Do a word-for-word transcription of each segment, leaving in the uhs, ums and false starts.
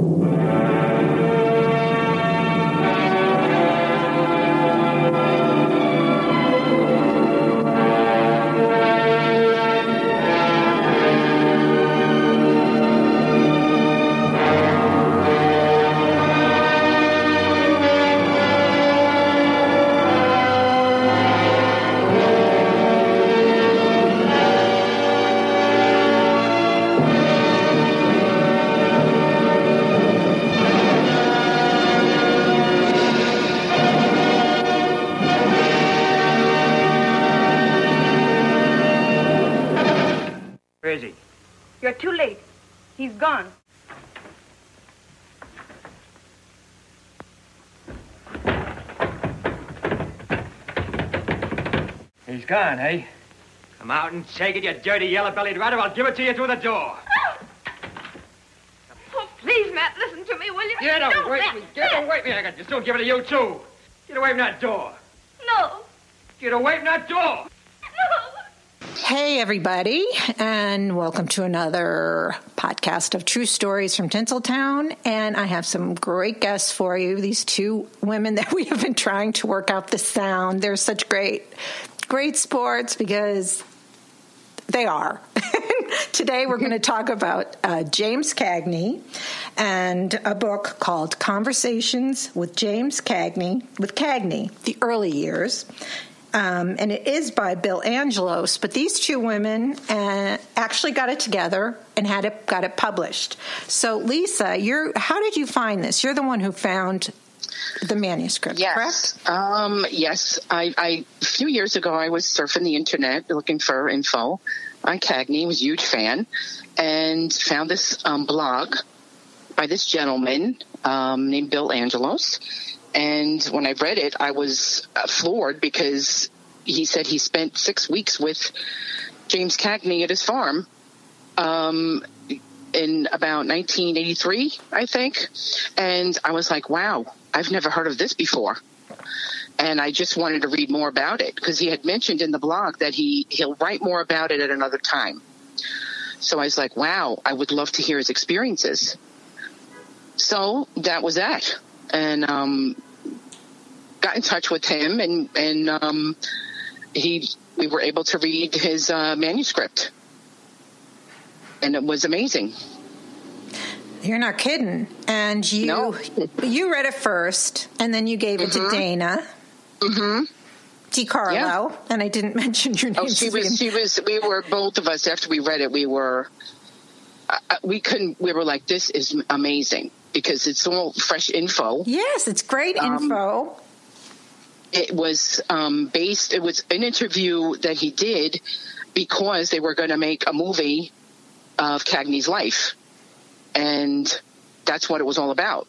Where is he? You're too late. He's gone. He's gone, eh? Come out and take it, you dirty yellow-bellied rat, or I'll give it to you through the door. Oh, please, Matt, listen to me, will you? Get Don't, away Matt. from me. Get away from me. I got to still give it to you, too. Get away from that door. No. Get away from that door. No. Hey, everybody, and welcome to another podcast of True Stories from Tinseltown. And I have some great guests for you. These two women that we have been trying to work out the sound. They're such great, great sports because they are. Today we're going to talk about uh, James Cagney and a book called Conversations with James Cagney, with Cagney, the Early Years. Um, and it is by Bill Angelos, but these two women uh, actually got it together and had it got it published. So, Lisa, you're how did you find this? You're the one who found the manuscript, yes. correct? Um, yes. I, I a few years ago, I was surfing the internet looking for info on Cagney. Was a huge fan, and found this um, blog by this gentleman um, named Bill Angelos. And when I read it, I was uh, floored because he said he spent six weeks with James Cagney at his farm um, in about nineteen eighty-three, I think. And I was like, wow, I've never heard of this before. And I just wanted to read more about it because he had mentioned in the blog that he, he'll write more about it at another time. So I was like, wow, I would love to hear his experiences. So that was that. And um, got in touch with him, and and um, he we were able to read his uh, manuscript, and it was amazing. You're not kidding. And you No. you read it first, and then you gave it Mm-hmm. to Dana Mm-hmm. DiCarlo, Yeah. and I didn't mention your name. Oh, she was. She was. We were both of us after we read it. We were. Uh, we couldn't. We were like, this is amazing. Because it's all fresh info. Yes, it's great Um, info. It was um, based, it was an interview that he did because they were going to make a movie of Cagney's life. And that's what it was all about.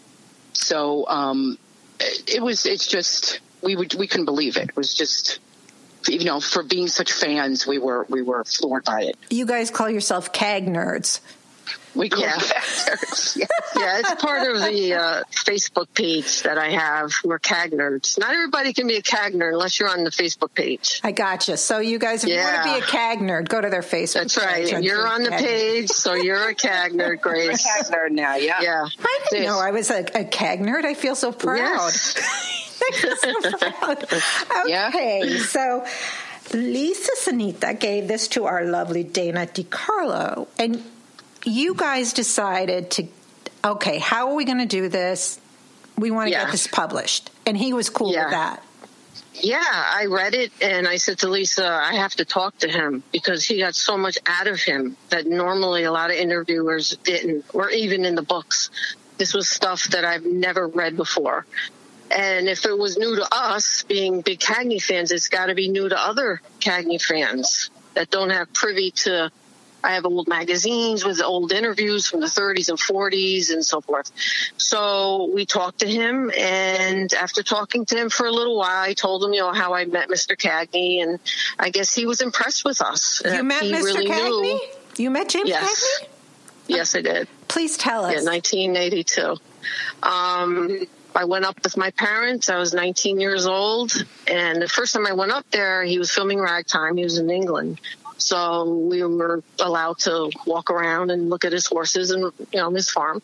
So um, it, it was, it's just, we would, we couldn't believe it. It was just, you know, for being such fans, we were, we were floored by it. You guys call yourself Cag nerds. We call Yeah. it factors. Yeah. Yeah, it's part of the uh, Facebook page that I have. We're Cag Nerds. Not everybody can be a Cag nerd unless you're on the Facebook page. I gotcha. So you guys, if you want to Yeah. be a Cag nerd, go to their Facebook That's page. right. You're on the Cag Nerd. page, so you're a Cag nerd, Grace. Nerd now, yeah. Yeah. I didn't know I was a, a Cag nerd. I feel so proud. Yes. I feel so proud. Okay, Yeah. so Lisa Sanita gave this to our lovely Dana DiCarlo, and you guys decided to, okay, how are we going to do this? We want to Yeah. get this published. And he was cool Yeah. with that. Yeah, I read it and I said to Lisa, I have to talk to him because he got so much out of him that normally a lot of interviewers didn't, or even in the books. This was stuff that I've never read before. And if it was new to us, being big Cagney fans, it's got to be new to other Cagney fans that don't have privy to. I have old magazines with old interviews from the thirties and forties and so forth. So we talked to him, and after talking to him for a little while, I told him, you know, how I met Mister Cagney, and I guess he was impressed with us. You met he Mister really Cagney? knew. You met James Yes. Cagney? Yes, I did. Please tell us. Yeah, nineteen eighty-two. Um, I went up with my parents. I was nineteen years old. And the first time I went up there, he was filming Ragtime. He was in England. So we were allowed to walk around and look at his horses and, you know, his farm.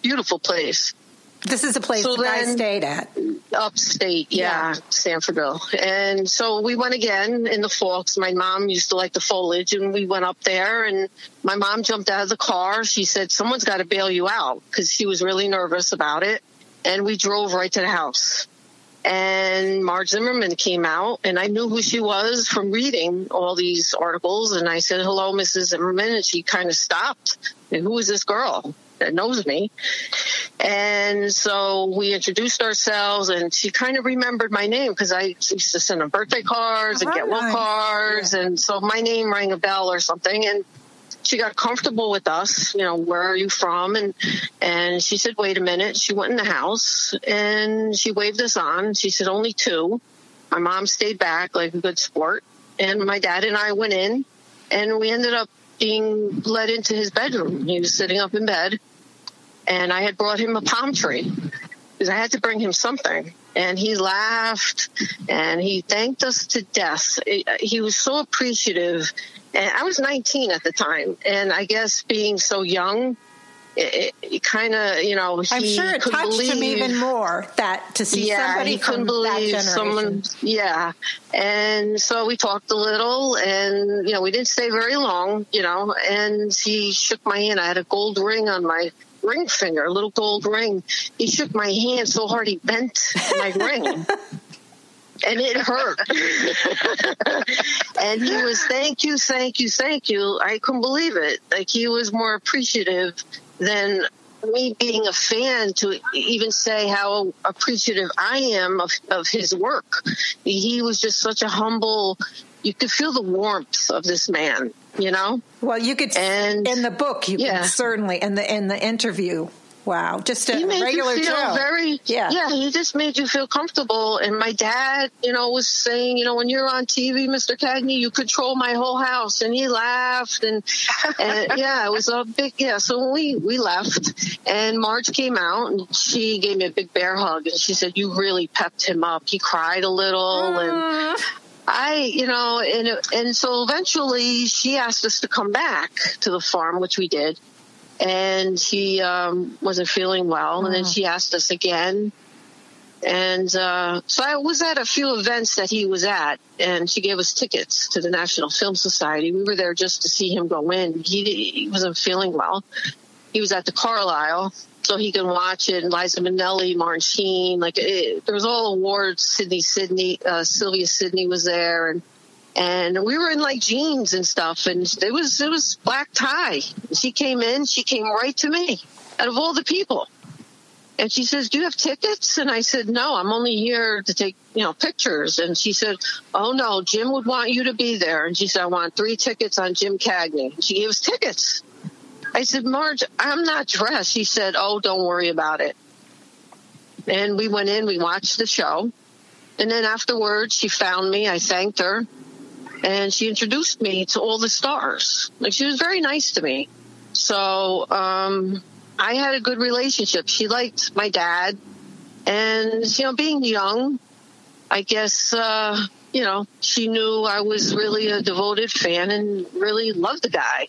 beautiful place. This is a place So the guy then- stayed at. Upstate, yeah, Yeah. Stanfordville. And so we went again in the fall, 'cause my mom used to like the foliage, and we went up there, and my mom jumped out of the car. She said, someone's got to bail you out, because she was really nervous about it. And we drove right to the house. And Marge Zimmerman came out, and I knew who she was from reading all these articles. And I said, hello, Missus Zimmerman. And she kind of stopped. And who is this girl that knows me? And so we introduced ourselves, and she kind of remembered my name, because I used to send her birthday cards and get Oh, well nice. cards. And so my name rang a bell or something. And she got comfortable with us, you know, where are you from? And and she said, wait a minute. She went in the house, and she waved us on. She said, only two. My mom stayed back like a good sport. And my dad and I went in, and we ended up being led into his bedroom. He was sitting up in bed, and I had brought him a palm tree because I had to bring him something. And he laughed, and he thanked us to death. It, he was so appreciative. And I was nineteen at the time, and I guess being so young, it, it, it kind of, you know, he I'm sure it couldn't touched him believe- even more that to see yeah, somebody he couldn't from that believe generation. someone. Yeah, and so we talked a little, and you know, we didn't stay very long, you know. And he shook my hand. I had a gold ring on my ring finger, a little gold ring. He shook my hand so hard he bent my ring. And it hurt. And he was, thank you, thank you, thank you. I couldn't believe it. Like, he was more appreciative than me being a fan to even say how appreciative I am of, of his work. He was just such a humble, you could feel the warmth of this man, you know? Well, you could, And- in the book, you yeah. can certainly, in the in the interview, wow, just a He made regular you feel Joe. very, Yeah. yeah, he just made you feel comfortable. And my dad, you know, was saying, you know, when you're on T V, Mister Cagney, you control my whole house. And he laughed, and, and yeah, it was a big, yeah. So we, we left, and Marge came out, and she gave me a big bear hug, and she said, you really pepped him up. He cried a little, and I, you know, and, and so eventually she asked us to come back to the farm, which we did. And he um, wasn't feeling well. And then she asked us again. And uh, so I was at a few events that he was at, and she gave us tickets to the National Film Society. We were there just to see him go in. He, he wasn't feeling well. He was at the Carlisle, so he could watch it. And Liza Minnelli, Martin Sheen, like it, there was all awards. Sydney, Sydney, uh, Sylvia Sidney was there, and and we were in like jeans and stuff. And it was it was black tie. She came in. She came right to me, out of all the people. And she says, do you have tickets? And I said, no, I'm only here to take, you know, pictures. And she said, oh, no, Jim would want you to be there. And she said, I want three tickets on Jim Cagney. And she gave us tickets. I said, Marge, I'm not dressed. She said, oh, don't worry about it. And we went in, we watched the show. And then afterwards, she found me. I thanked her. And she introduced me to all the stars. Like, she was very nice to me. So, um... I had a good relationship. She liked my dad. And, you know, being young, I guess, uh, you know, she knew I was really a devoted fan and really loved the guy.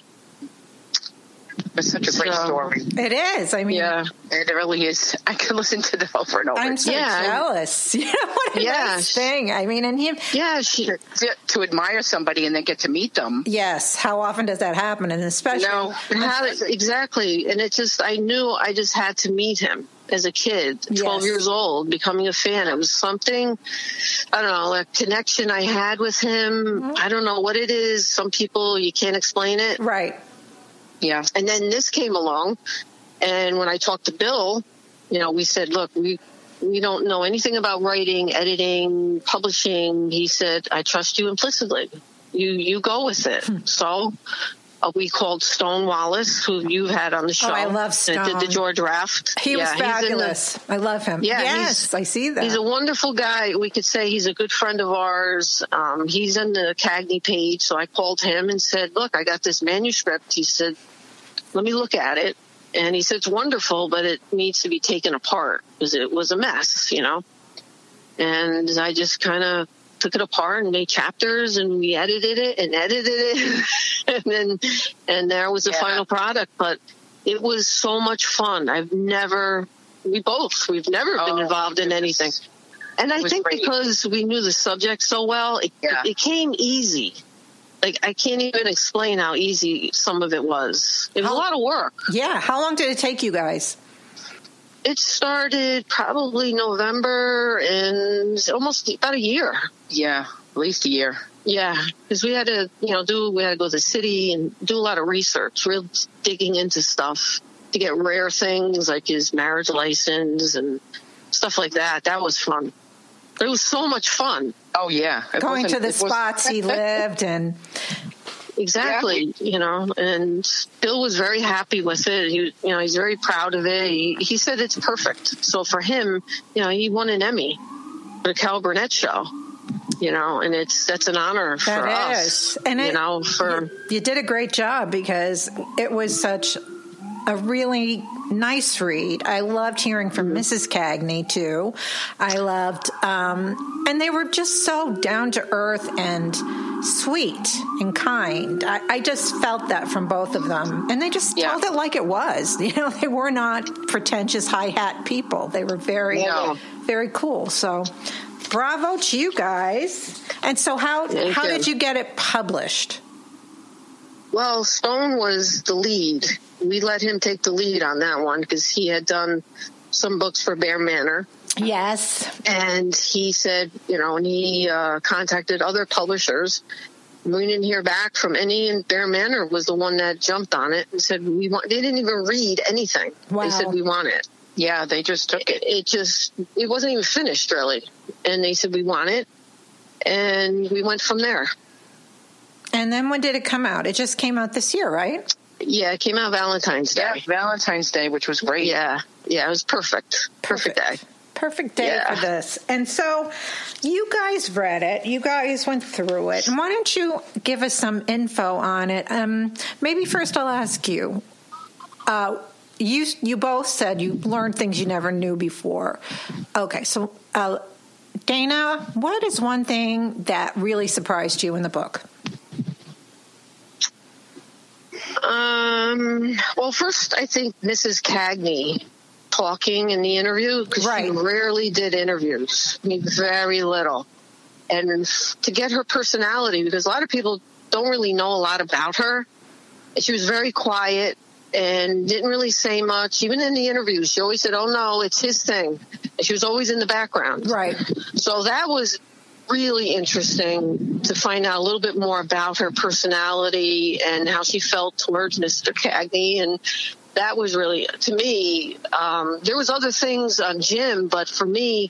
It's such a great So- story. It is. I mean, Yeah. It really is. I can listen to it over and over. I'm so Yeah. jealous. You know, what a Yeah. nice thing. I mean, and him. Yeah, she, to, to admire somebody and then get to meet them. Yes. How often does that happen? And especially, No. how, exactly. And it just, I knew I just had to meet him as a kid, twelve Yes. years old, becoming a fan. It was something, I don't know, a connection I had with him. I don't know what it is. Some people, you can't explain it. right. Yeah. And then this came along, and when I talked to Bill, you know, we said, look, we we don't know anything about writing, editing, publishing. He said, I trust you implicitly. You you go with it. So uh, we called Stone Wallace, who you've had on the show. Oh, I love That did the Stone. George Raft. He Yeah, was he's in the- fabulous. I love him. Yeah, yes, he's- I see that. He's a wonderful guy. We could say he's a good friend of ours. Um, he's in the Cagney page. So I called him and said, look, I got this manuscript. He said, let me look at it. And he said, it's wonderful, but it needs to be taken apart because it was a mess, you know. And I just kind of took it apart and made chapters, and we edited it and edited it. and then, and there was the Yeah. final product. But It was so much fun. I've never, we both, we've never oh, been involved in anything. And I think great. because we knew the subject so well, it, yeah. it, it came easy. Like, I can't even explain how easy some of it was. It was how, a lot of work. Yeah. How long did it take you guys? It started probably November and almost about a year. Yeah, at least a year. Yeah, because we had to, you know, do, we had to go to the city and do a lot of research, real digging into stuff to get rare things like his marriage license and stuff like that. That was fun. It was so much fun. Oh, yeah. It Going to the spots he lived and... Exactly, yeah. you know, and Bill was very happy with it. He, you know, he's very proud of it. He, he said it's perfect. So for him, you know, he won an Emmy for the Carol Burnett show, you know, and it's, that's an honor for that us. Is. And you it, know, for. You, you did a great job because it was such a really nice read. I loved hearing from Missus Cagney too. I loved, um, and they were just so down to earth and sweet and kind. I, I just felt that from both of them, and they just yeah. told it like it was. You know, they were not pretentious high hat people. They were very, no. very cool. So, bravo to you guys. And so, how Thank how you. did you get it published? Well, Stone was the lead. We let him take the lead on that one because he had done some books for Bear Manor. Yes. And he said, you know, and he uh, contacted other publishers. We didn't hear back from any, and Bear Manor was the one that jumped on it and said, we want, they didn't even read anything. Wow. They said, we want it. Yeah, they just took it. it. It just, it wasn't even finished, really. And they said, we want it. And we went from there. And then when did it come out? It just came out this year, right? Yeah, it came out Valentine's Day. Yeah, Valentine's Day, which was great. Yeah, yeah, it was perfect. Perfect, perfect day. Perfect day yeah. for this. And so you guys read it. You guys went through it. And why don't you give us some info on it? Um, maybe first I'll ask you. Uh, you you both said you learned things you never knew before. Okay, so uh, Dana, what is one thing that really surprised you in the book? Um, well, first, I think Missus Cagney talking in the interview, because right. she rarely did interviews. I mean, very little. And to get her personality, because a lot of people don't really know a lot about her. She was very quiet and didn't really say much. Even in the interviews, she always said, oh, no, it's his thing. And she was always in the background. Right. So that was really interesting to find out a little bit more about her personality and how she felt towards Mister Cagney. And that was really, to me, um, there was other things on Jim, but for me,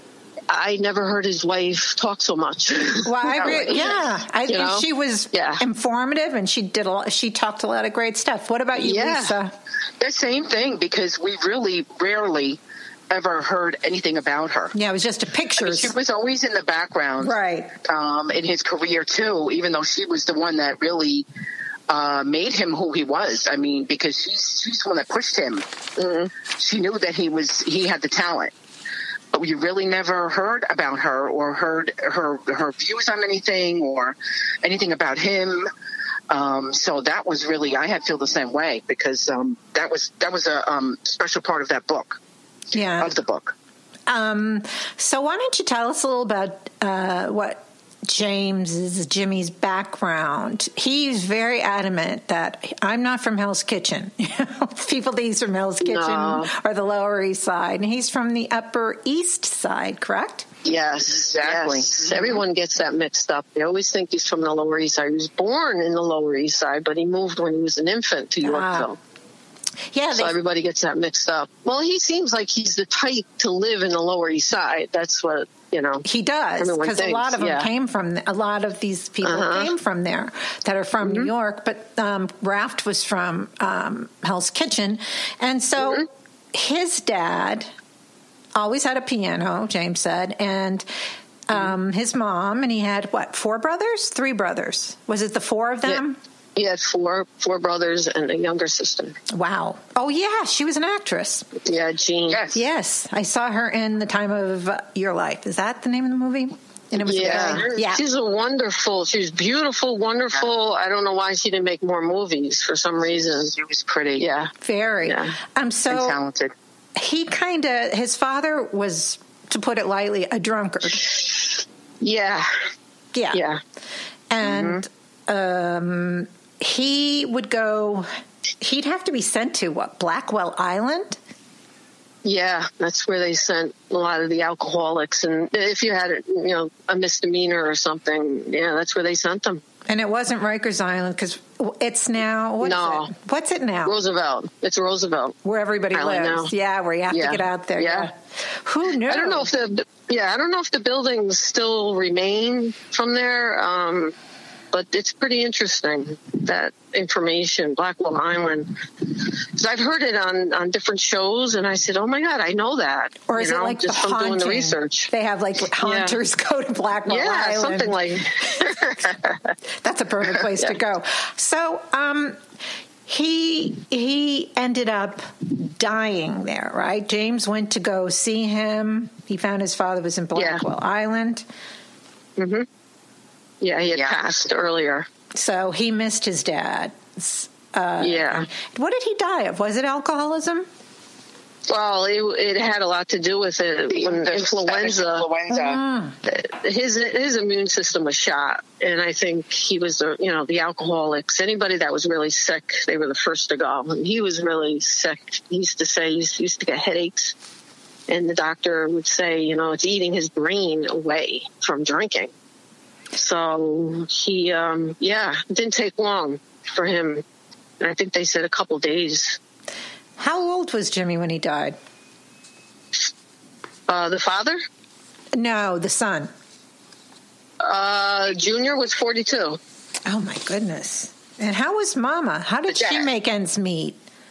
I never heard his wife talk so much. Well, I re- yeah, I, you know? she was yeah. informative, and she did a lot, she talked a lot of great stuff. What about you, yeah. Lisa? The same thing, because we really rarely ever heard anything about her. Yeah, it was just a picture. I mean, she was always in the background, right? Um, in his career too, even though she was the one that really uh, made him who he was. I mean, because she's she's the one that pushed him. Mm-hmm. She knew that he was he had the talent, but we really never heard about her or heard her her views on anything or anything about him. Um, so that was really, I had feel the same way, because um, that was that was a um, special part of that book. Yeah. Of the book. Um, so why don't you tell us a little about uh, what James's, Jimmy's background? He's very adamant that I'm not from Hell's Kitchen. People think he's from Hell's Kitchen no. or the Lower East Side. And he's from the Upper East Side, correct? Yes, exactly. Yes. Everyone gets that mixed up. They always think he's from the Lower East Side. He was born in the Lower East Side, but he moved when he was an infant to Yorkville. Ah. Yeah, so they, everybody gets that mixed up. Well, he seems like he's the type to live in the Lower East Side. That's what, you know. He does, because a lot of them yeah. came from, a lot of these people uh-huh. came from there that are from mm-hmm. New York. But um, Raft was from um, Hell's Kitchen. And so mm-hmm. his dad always had a piano, James said, and um, his mom, and he had, what, four brothers? Three brothers. Was it the four of them? Yeah. He had four four brothers and a younger sister. Wow. Oh, yeah. She was an actress. Yeah, Jean. Yes. Yes. I saw her in The Time of Your Life. Is that the name of the movie? And it was Yeah. very, yeah. She's a wonderful, she's beautiful, wonderful. I don't know why she didn't make more movies for some reason. She was pretty. Yeah. Very. Yeah. Um, so And talented. he kind of, his father was, to put it lightly, a drunkard. Yeah. Yeah. Yeah. And um, he would go, he'd have to be sent to what, Blackwell Island? Yeah, that's where they sent a lot of the alcoholics. And if you had, you know, a misdemeanor or something, yeah, that's where they sent them. And it wasn't Rikers Island because it's now, what No. is it? What's it now? Roosevelt. It's Roosevelt. Where everybody Island lives. now. Yeah, where you have Yeah. to get out there. Yeah. Who knew? I don't know if the, yeah, I don't know if the buildings still remain from there. Um, but it's pretty interesting, that information, Blackwell Island. Because I've heard it on, on different shows, and I said, oh, my God, I know that. Or is you know, it like just the from haunting? doing the research. They have like haunters go to Blackwell Yeah, Island. something like That's a perfect place to go. So um, he he ended up dying there, right? James went to go see him. He found his father was in Blackwell Island. Mm-hmm. Yeah, he had Yeah. passed earlier. So he missed his dad. Uh, Yeah. What did he die of? Was it alcoholism? Well, it, it had a lot to do with it. When The influenza, Influenza. Mm. his his immune system was shot, and I think he was, the you know, the alcoholics. Anybody that was really sick, they were the first to go. And he was really sick. He used to say he used, he used to get headaches, and the doctor would say, you know, it's eating his brain away from drinking. So he, um, yeah, it didn't take long for him. I think they said a couple days. How old was Jimmy when he died? Uh, the father, No, the son. uh, Junior, was forty-two. Oh, my goodness. And how was Mama? How did The she dad. make ends meet?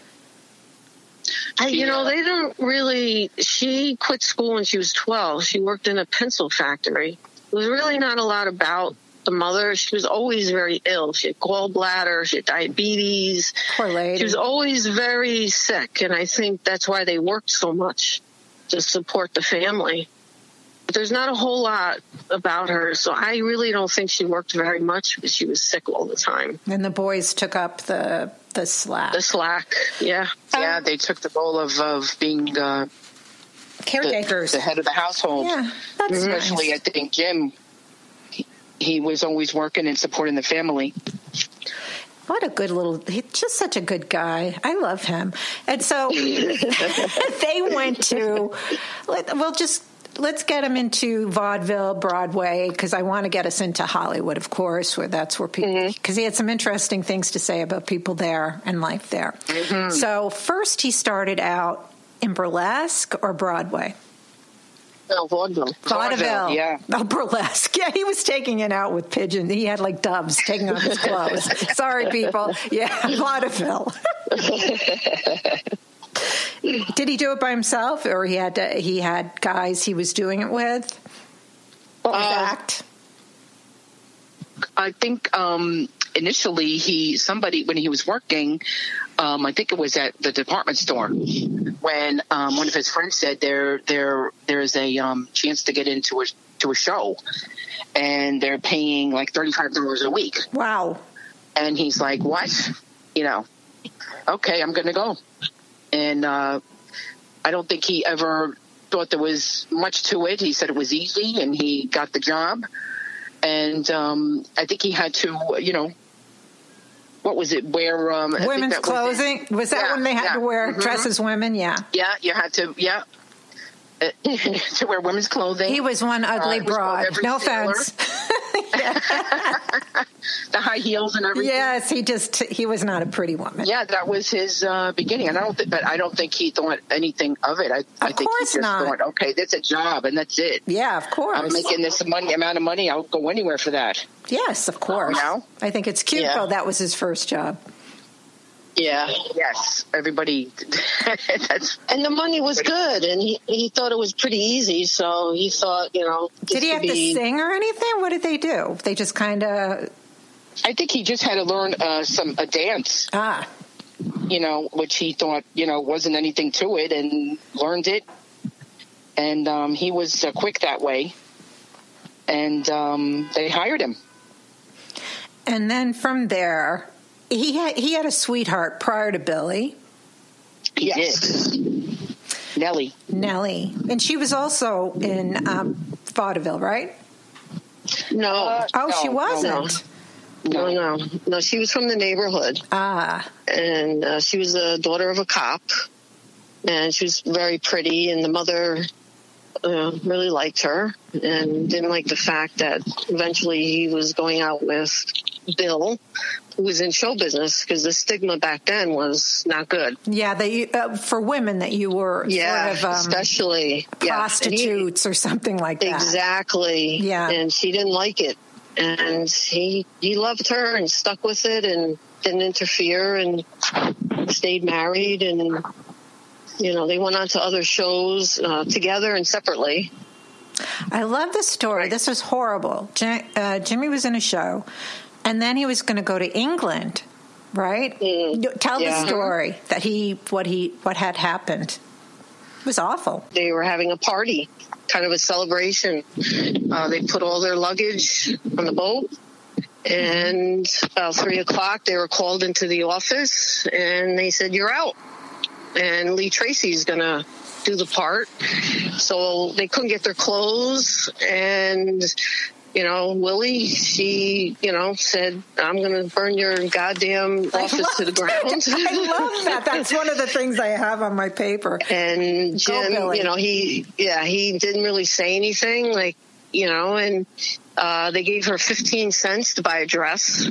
I, you know, they don't really. She quit school when she was twelve. She worked in a pencil factory. It was really not a lot about the mother. She was always very ill. She had gallbladder, she had diabetes. Poor lady. She was always very sick, and I think that's why they worked so much to support the family. But there's not a whole lot about her, so I really don't think she worked very much because she was sick all the time. And the boys took up the the slack. The slack, yeah. Yeah, they took the role of, of being uh, the, Caretakers. the head of the household. Yeah, that's Especially, nice. I think Jim, he, he was always working and supporting the family. What a good little, he's just such a good guy. I love him. And so they went to, let, we'll just, let's get him into vaudeville, Broadway, because I want to get us into Hollywood, of course, where that's where people, because mm-hmm. he had some interesting things to say about people there and life there. Mm-hmm. So first he started out in burlesque or Broadway? No, vaudeville. Vaudeville. Yeah. Oh, burlesque. Yeah, he was taking it out with pigeons. He had like doves taking off his clothes. Sorry, people. Yeah, vaudeville. Did he do it by himself, or he had to, he had guys he was doing it with? What was Uh, act? I think um, initially he somebody when he was working, um, I think it was at the department store when um, one of his friends said there there there's a um, chance to get into a to a show, and they're paying like thirty-five dollars a week. Wow. And he's like, "What? You know? Okay, I'm going to go." And uh, I don't think he ever thought there was much to it. He said it was easy, and he got the job. And um, I think he had to, you know, what was it? Wear um, I think Women's that was clothing? Was, was that Yeah, when they had yeah. to wear Mhm. dress as women? Yeah. Yeah, you had to. Yeah, uh, to wear women's clothing. He was one ugly Uh, it was called broad. Every No Sailor. offense. The high heels and everything. Yes, he just he was not a pretty woman. Yeah, that was his uh, beginning, and I don't. Th- but I don't think he thought anything of it. I, I think he course just not. thought, okay, that's a job, and that's it. Yeah, of course. I'm making this money amount of money. I'll go anywhere for that. Yes, of course. You know? I think it's cute, Yeah. though. That was his first job. Yeah. Yes, everybody. That's And the money was good, and he, he thought it was pretty easy, so he thought, you know. this Did he could have be, to sing or anything? What did they do? They just kind of I think he just had to learn uh, some a dance, ah. you know, which he thought, you know, wasn't anything to it, and learned it. And um, he was uh, quick that way. and um, they hired him. And then from there, he had, he had a sweetheart prior to Billy. He yes. did. Nellie. Nellie. And she was also in um, vaudeville, right? No. Uh, oh, no, she wasn't. No. no, no. No, she was from the neighborhood. Ah. And uh, she was the daughter of a cop. And she was very pretty, and the mother uh, really liked her and didn't like the fact that eventually he was going out with Bill, who was in show business, because the stigma back then was not good. Yeah, they uh, for women that you were yeah, sort of um, especially prostitutes yeah. he, or something like that. Exactly. Yeah, and she didn't like it, and he he loved her and stuck with it and didn't interfere and stayed married, and you know they went on to other shows uh, together and separately. I love this story. Right. This was horrible. J- uh, Jimmy was in a show. And then he was going to go to England, right? Mm, Tell yeah. the story that he what he what had happened. It was awful. They were having a party, kind of a celebration. Uh, they put all their luggage on the boat, and about three o'clock they were called into the office, and they said, "You're out." And Lee Tracy's going to do the part, so they couldn't get their clothes, and. You know, Willie, she, you know, said, I'm going to burn your goddamn office to the ground. I love that. That's one of the things I have on my paper. And Jim, you know, he, yeah, he didn't really say anything, like, you know, and uh, they gave her fifteen cents to buy a dress.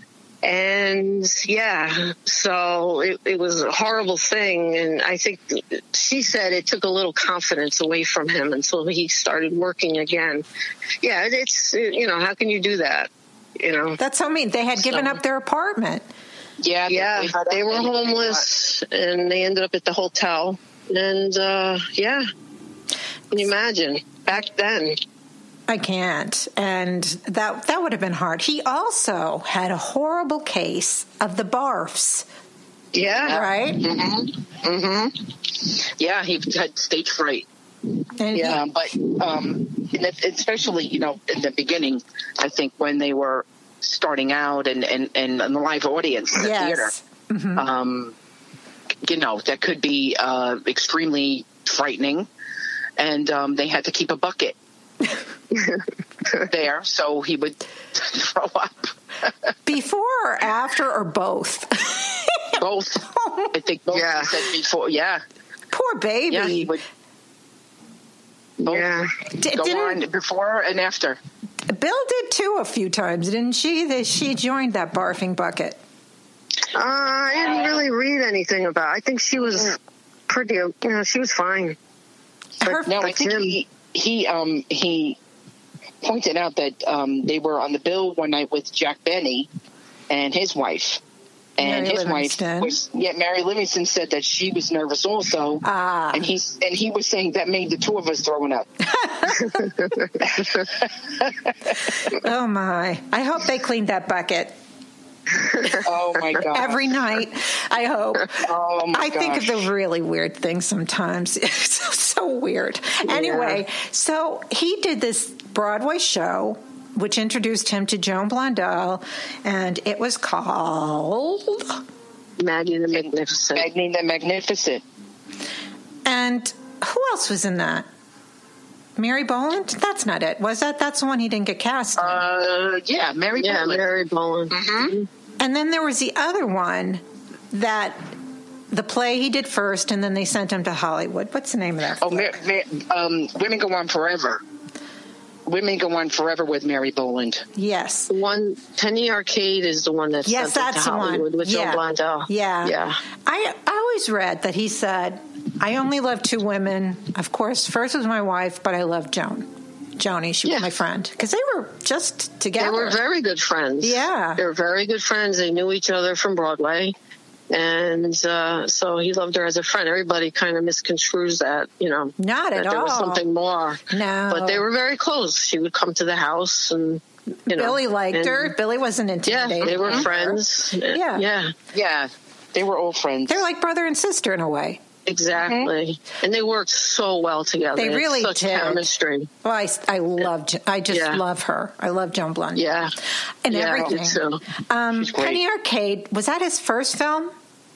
And yeah, so it, it was a horrible thing. And I think she said it took a little confidence away from him until he started working again. Yeah, it's, you know, how can you do that? You know, that's so mean. They had given so, up their apartment. Yeah, yeah, they, they were homeless and they ended up at the hotel. And uh, yeah, can you imagine back then? I can't. And that that would have been hard. He also had a horrible case of the barfs. Yeah. Right? Mm-hmm. Mm-hmm. Yeah, he had stage fright. And yeah, he, but um, especially, you know, in the beginning, I think when they were starting out and, and, and the live audience in the yes. theater, mm-hmm. um, you know, that could be uh, extremely frightening. And um, they had to keep a bucket. there, so he would throw up. Before or after or both? Both. I think both yeah. said before. Yeah. Poor baby. Yeah, he would both yeah. D- go on before and after. Bill did too a few times, didn't she? That she joined that barfing bucket. Uh, I didn't really read anything about it. I think she was pretty, you know, she was fine. Her, no, I think he, he, um, he pointed out that um, they were on the bill one night with Jack Benny and his wife. And Mary his Livingston. wife was, yeah, Mary Livingston said that she was nervous also. Ah. And he's, and he was saying that made the two of us throwing up. Oh my. I hope they cleaned that bucket. Oh my God. Every night, I hope. Oh my I gosh. think of the really weird things sometimes. It's so, so weird. Yeah. Anyway, so he did this Broadway show, which introduced him to Joan Blondell, and it was called Maggie the Magnificent. Maggie the Magnificent. And who else was in that? Mary Boland? That's not it. Was that? That's the one he didn't get cast in. Uh, yeah, Mary Yeah, Boland. Mary Boland. Mm-hmm. And then there was the other one that the play he did first, and then they sent him to Hollywood. What's the name of that? Oh, Mar- Mar- um, Women Go On Forever. Women Go On Forever with Mary Boland. Yes. The one, Penny Arcade is the one that's Yes, sent that's to the Hollywood one. with Yeah. Joan Blondell. Yeah. Yeah. I, I always read that he said, I only love two women. Of course, first was my wife, but I love Joan. Joni, she Yeah. was my friend. Because they were just together. They were very good friends. Yeah. They were very good friends. They knew each other from Broadway. And uh, so he loved her as a friend. Everybody kind of misconstrues that, you know. Not that at there was all. something more. No. But they were very close. She would come to the house and, you know. Billy liked and, her. Billy wasn't intimidated. Yeah, they were by her. friends. Yeah. Yeah. Yeah, they were all friends. They're like brother and sister in a way. Exactly. Mm-hmm. And they worked so well together. They really such did. Chemistry. Well, I, I loved, I just yeah. love her. I love Joan Blum. Yeah. And yeah, everything. Too. Um, Penny Arcade, was that his first film?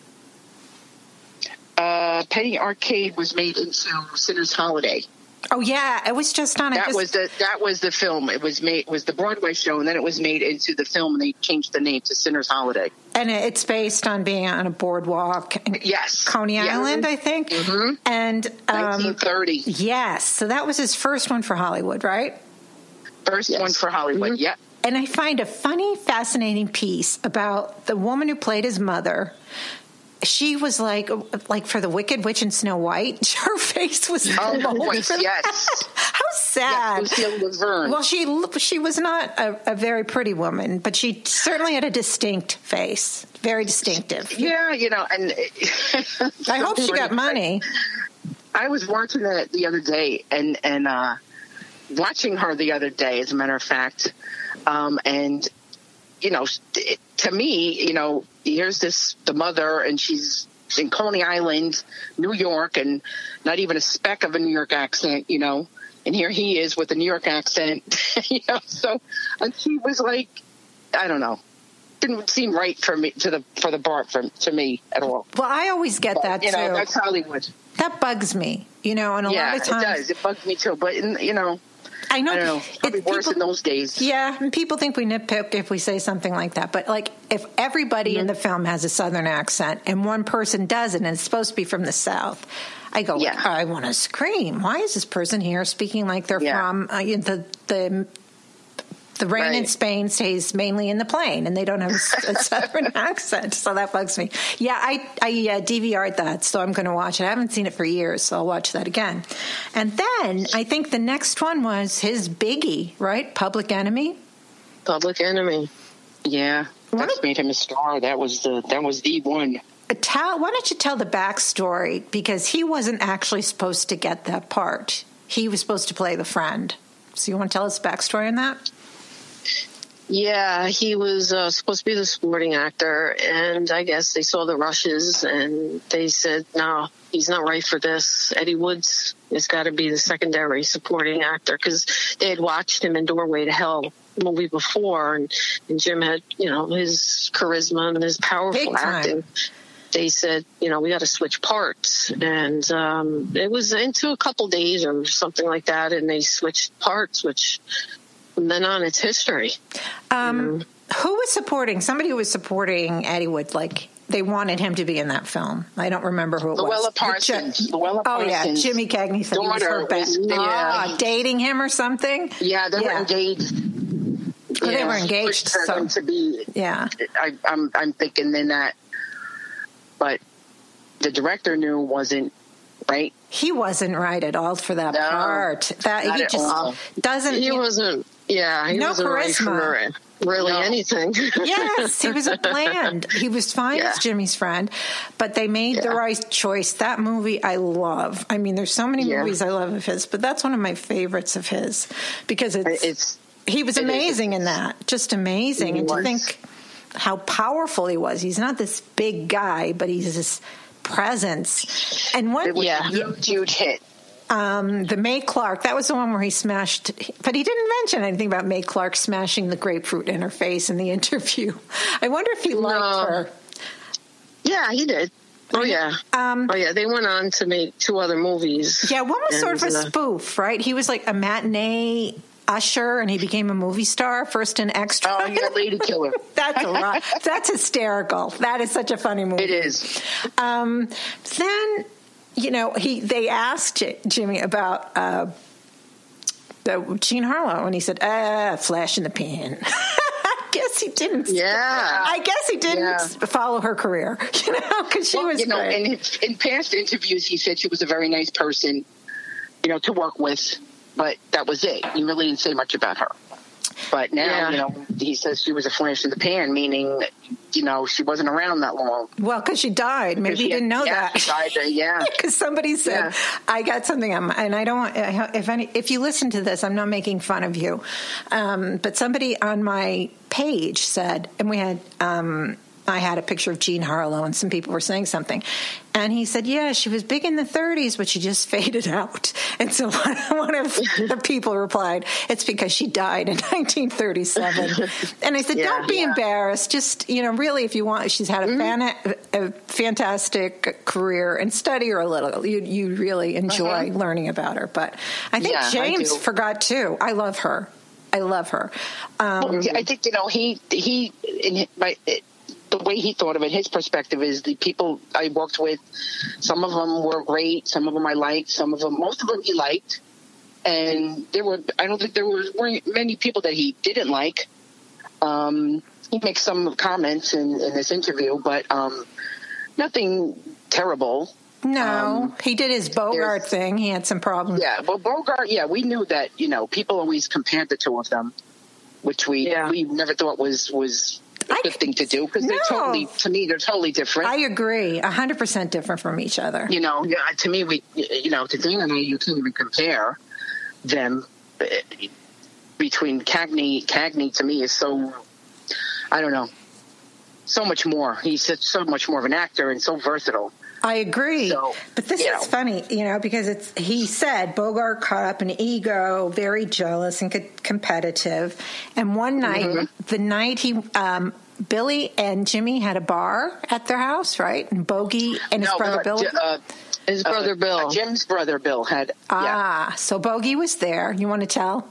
Uh, Penny Arcade was made into Sinner's Holiday. Oh yeah, it was just on. That just, was the that was the film. It was made was the Broadway show, and then it was made into the film, and they changed the name to Sinner's Holiday. And it's based on being on a boardwalk. In yes, Coney yes. Island, I think. Mm-hmm. And um, nineteen thirty. Yes, so that was his first one for Hollywood, right? First yes. one for Hollywood. Mm-hmm. Yep. And I find a funny, fascinating piece about the woman who played his mother. She was like, like for the Wicked Witch and Snow White, her face was oh, yes, yes. How sad. Yes, Lucille Laverne. Well, she she was not a, a very pretty woman, but she certainly had a distinct face, very distinctive. Yeah, you know, and I hope she got money. I was watching that the other day, and and uh, watching her the other day, as a matter of fact, um, and you know, it, to me, you know. Here's this, the mother, and she's in Coney Island, New York, and not even a speck of a New York accent, you know. And here he is with a New York accent, you know. So, and she was like, I don't know, didn't seem right for me to the for the part for to me at all. Well, I always get but, that you too. know, that's Hollywood. That bugs me, you know. And a yeah, lot of times, it does. It bugs me too. But you know. I know. I don't know. Probably it, worse people, in those days. Yeah, and people think we nitpick if we say something like that. But like, if everybody mm-hmm. in the film has a Southern accent and one person doesn't, and it's supposed to be from the South, I go, yeah. I want to scream. Why is this person here speaking like they're yeah. from uh, the the the rain right. in Spain stays mainly in the plain, and they don't have a, a Southern accent, so that bugs me. Yeah, I I uh, D V R'd that, so I'm going to watch it. I haven't seen it for years, so I'll watch that again. And then I think the next one was his biggie, right? Public Enemy. Public Enemy. Yeah, that's what? Made him a star. That was the that was the one. Tell, why don't you tell the backstory? Because he wasn't actually supposed to get that part. He was supposed to play the friend. So you want to tell us the backstory on that? Yeah, he was uh, supposed to be the supporting actor, and I guess they saw the rushes, and they said, no, he's not right for this. Eddie Woods has got to be the secondary supporting actor, because they had watched him in Doorway to Hell the movie before, and, and Jim had, you know, his charisma and his powerful acting. They said, you know, we got to switch parts. And um, it was into a couple days or something like that, and they switched parts, which... From then on, it's history. Um, mm. Who was supporting? Somebody was supporting Eddie Wood. Like, they wanted him to be in that film. I don't remember who it Luella was. Parsons. Ju- Luella oh, Parsons. yeah. Jimmy Cagney said he was her best. Was, ah, yeah. dating him or something? Yeah, they yeah. were engaged. Oh, yeah. They were engaged. So. To be, yeah. I, I'm, I'm thinking then that, but the director knew wasn't right. He wasn't right at all for that no, part. That he just all. doesn't. He wasn't. Yeah, he no wasn't charisma. Right for really no. anything. Yes, he was a bland. He was fine yeah. as Jimmy's friend, but they made yeah. the right choice. That movie I love. I mean, there's so many yeah. movies I love of his, but that's one of my favorites of his because it's, it's he was amazing is. in that. Just amazing. He and was. to think how powerful he was. He's not this big guy, but he's this presence. And what? It was yeah. a huge, huge hit. Um, the Mae Clarke, that was the one where he smashed, but he didn't mention anything about Mae Clarke smashing the grapefruit in her face in the interview. I wonder if he liked no. her. Yeah, he did. Oh, yeah. Um, oh, yeah. They went on to make two other movies. Yeah, one was and, sort of a uh, spoof, right? He was like a matinee usher, and he became a movie star, first an extra. Oh, you're a lady killer. That's a lot. That's hysterical. That is such a funny movie. It is. Um, then... You know, he they asked Jimmy about uh, the Jean Harlow, and he said, "Ah, flash in the pan." I guess he didn't. Yeah, I guess he didn't yeah. follow her career. You know, because she well, was. You know, great. in, in past interviews, he said she was a very nice person, you know, to work with, but that was it. He really didn't say much about her. But now, yeah. you know, he says she was a flash in the pan, meaning, you know, she wasn't around that long. Well, because she died. Maybe she you didn't know yeah, that. She died there, yeah. Because somebody said, yeah. I got something on my, and I don't want, if any, if you listen to this, I'm not making fun of you. Um, but somebody on my page said, and we had, um, I had a picture of Jean Harlow, and some people were saying something. And he said, yeah, she was big in the thirties, but she just faded out. And so one of the people replied, it's because she died in nineteen thirty-seven. And I said, yeah, don't be yeah. embarrassed. Just, you know, really, if you want, she's had a, mm-hmm. fan, a fantastic career, and study her a little. You you really enjoy uh-huh. learning about her. But I think yeah, James I forgot, too. I love her. I love her. Um, well, I think, you know, he, he in my... It, the way he thought of it, his perspective is the people I worked with, some of them were great, some of them I liked, some of them, most of them he liked. And there were, I don't think there were, weren't many people that he didn't like. Um, he makes some comments in, in this interview, but um, nothing terrible. No, um, he did his Bogart thing. He had some problems. Yeah, well, Bogart, yeah, we knew that, you know, people always compared the two of them, which we, yeah. we never thought was, was, a good I, thing to do because no. they're totally, to me, they're totally different. I agree, a hundred percent different from each other. You know, yeah, to me, we, you know, to Dana and I, you can't even compare them. Between Cagney, Cagney to me is so, I don't know, so much more. He's such, so much more of an actor and so versatile. I agree. So, but this is know. funny, you know, because it's, he said Bogart caught up in ego, very jealous and co- competitive. And one night, mm-hmm. the night he, um, Billy and Jimmy had a bar at their house, right? And Bogey and his no, brother uh, Bill. Uh, his brother uh, Bill. Uh, Jim's brother Bill had. Ah, yeah. So Bogey was there. You want to tell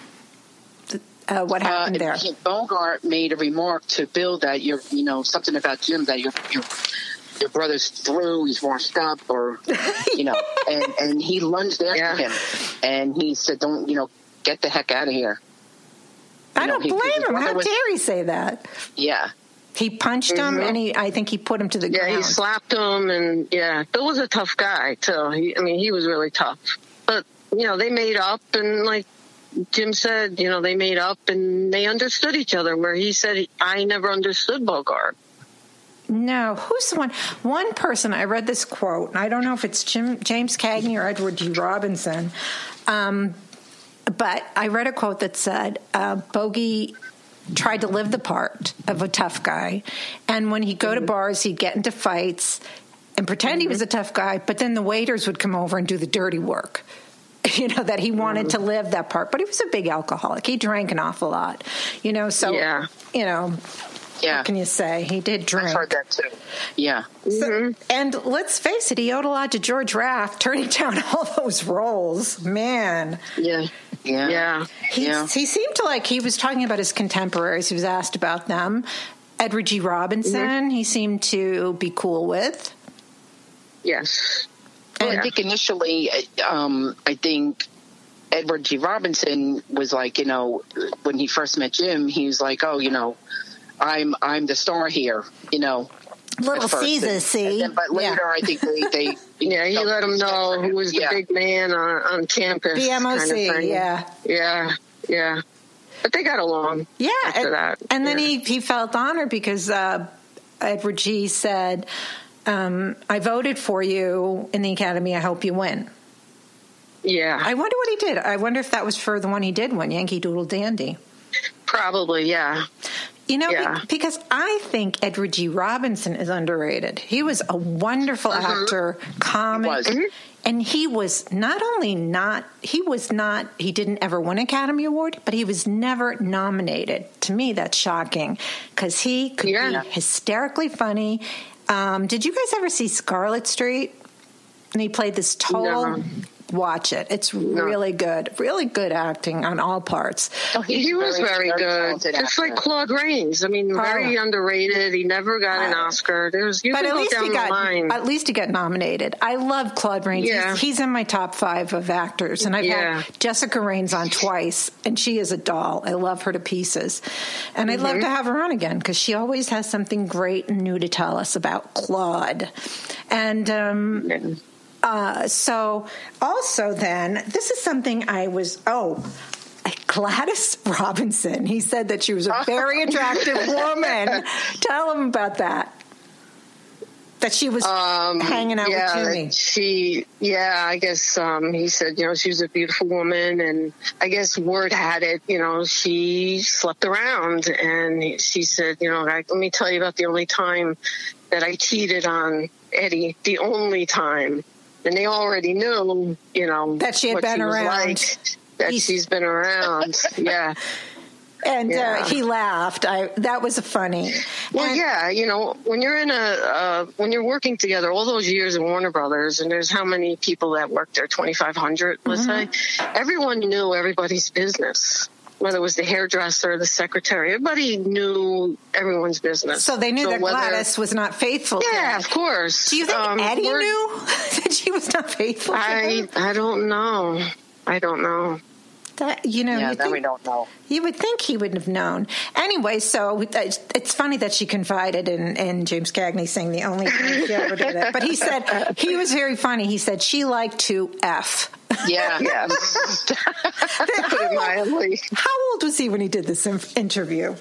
uh, what happened uh, there? He, Bogart made a remark to Bill that you're, you know, something about Jim that you're, you're your brother's through, he's washed up, or, you know, and, and he lunged after yeah. him, and he said, don't, you know, get the heck out of here. You I know, don't he, blame him. How was, dare he say that? Yeah. He punched mm-hmm. him, and he, I think he put him to the yeah, ground. Yeah, he slapped him, and, yeah, Bill was a tough guy, too. He, I mean, he was really tough. But, you know, they made up, and, like Jim said, you know, they made up, and they understood each other, where he said, I never understood Bogart. No, who's the one? One person, I read this quote, and I don't know if it's Jim, James Cagney or Edward G. Robinson, um, but I read a quote that said, uh, Bogey tried to live the part of a tough guy, and when he'd go to bars, he'd get into fights and pretend mm-hmm. he was a tough guy, but then the waiters would come over and do the dirty work. You know, that he wanted mm-hmm. to live that part, but he was a big alcoholic. He drank an awful lot, you know, so, yeah. you know... Yeah. What can you say? He did drink. I've heard that too. Yeah. So, mm-hmm. And let's face it, he owed a lot to George Raft, turning down all those roles. Man. Yeah. Yeah. Yeah. He, yeah. he seemed to like, he was talking about his contemporaries. He was asked about them. Edward G. Robinson, mm-hmm. he seemed to be cool with. Yes. Well, yeah. I think initially, um, I think Edward G. Robinson was like, you know, when he first met Jim, he was like, oh, you know, I'm I'm the star here, you know. Little Caesar, and, see. And then, but later, yeah. I think they, they yeah, he let him know who was the yeah. big man on, on campus. B M O C, kind of yeah, yeah, yeah. But they got along. Yeah, after and, that, and then yeah. he he felt honored because uh, Edward G. said, um, "I voted for you in the Academy. I hope you win." Yeah, I wonder what he did. I wonder if that was for the one he did win, Yankee Doodle Dandy. Probably, yeah. You know, yeah. be- because I think Edward G. Robinson is underrated. He was a wonderful mm-hmm. actor, comic, he and he was not only not, he was not, he didn't ever win an Academy Award, but he was never nominated. To me, that's shocking because he could yeah. be hysterically funny. Um, did you guys ever see Scarlet Street? And he played this total... No. Watch it. It's really good. Really good acting on all parts. Oh, he, he was very, very good. Just actor. Like Claude Rains. I mean, oh. very underrated. He never got an Oscar. There's you but can at go least down he the got line. at least he got nominated. I love Claude Rains. Yeah. He's, he's in my top five of actors. And I've yeah. had Jessica Raines on twice, and she is a doll. I love her to pieces. And mm-hmm. I'd love to have her on again because she always has something great and new to tell us about Claude. And um yeah. Uh, so also then, this is something I was, oh, Gladys Robinson. He said that she was a very attractive woman. Tell him about that. That she was Um, hanging out yeah, with Toomey. She, yeah, I guess um, he said, you know, she was a beautiful woman, and I guess word had it, you know, she slept around, and she said, you know, like, let me tell you about the only time that I cheated on Eddie, the only time, and they already knew, you know, That she had what been she was around. like, that He's- she's been around, yeah. And Yeah. uh, he laughed. I That was funny. Well, And- yeah, you know, when you're in a, uh, when you're working together all those years in Warner Brothers, and there's how many people that worked there, twenty-five hundred, let's Mm-hmm. say, everyone knew everybody's business, whether it was the hairdresser, the secretary, everybody knew everyone's business. So they knew that whether- Gladys was not faithful to Yeah, him. of course. Do you think Um, Eddie we're- knew that she was not faithful to I, him? I don't know. I don't know. That, you know, Yeah, you that think, we don't know. You would think he would have known. Anyway, so it's it's funny that she confided in, in James Cagney saying the only thing she ever did it. But he said, he was very funny. He said she liked to F. Yeah. Yes. Put it how, mildly. how old was he when he did this in- interview?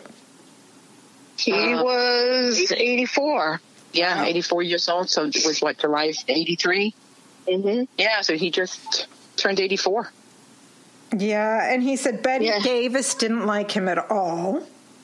He Uh, was eighty-four. Yeah, eighty-four years old. So it was what, July eighty-three? Mm-hmm. Yeah, so he just turned eighty-four. Yeah, and he said Betty Yeah. Davis didn't like him at all.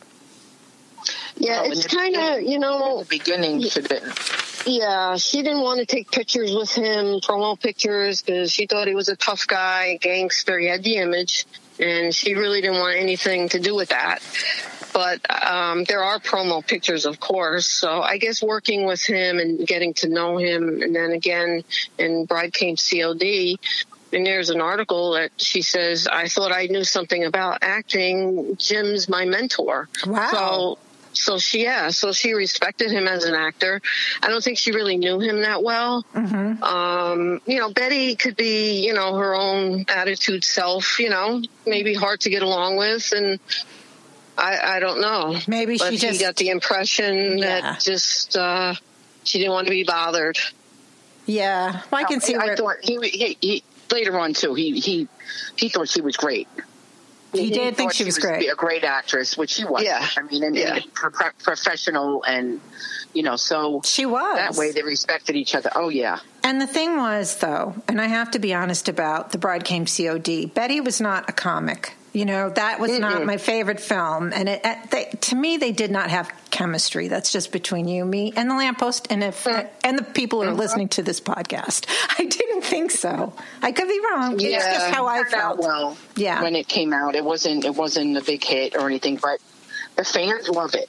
Yeah, Well, it's in the kind of, you know, The beginning she didn't. yeah, she didn't want to take pictures with him, promo pictures, because she thought he was a tough guy, gangster. He had the image, and she really didn't want anything to do with that. But um, there are promo pictures, of course. So I guess working with him and getting to know him, and then again in Bride Came C O D, and there's an article that she says, I thought I knew something about acting. Jim's my mentor. Wow. So So she, yeah, so she respected him as an actor. I don't think she really knew him that well. Mm-hmm. Um, you know, Betty could be, you know, her own attitude self, you know, maybe hard to get along with. And I, I don't know. Maybe but she just he got the impression Yeah. that just, uh, she didn't want to be bothered. Yeah, well, I can see I where thought he, he, he later on too. He he he thought she was great. he did think thought she was great. A great actress, which she was. Yeah. I mean, and, Yeah. and pro- professional, and you know, so She was. that way they respected each other. Oh yeah. And the thing was, though, and I have to be honest about The Bride Came C O D, Betty was not a comic. You know, that was not my favorite film. And it, it, they, to me, they did not have chemistry. That's just between you, me, and the lamppost, and if and the people who are listening to this podcast. I didn't think so. I could be wrong. It's Yeah. just how I Turned out felt. well. Yeah. When it came out, it wasn't it wasn't a big hit or anything, but the fans love it.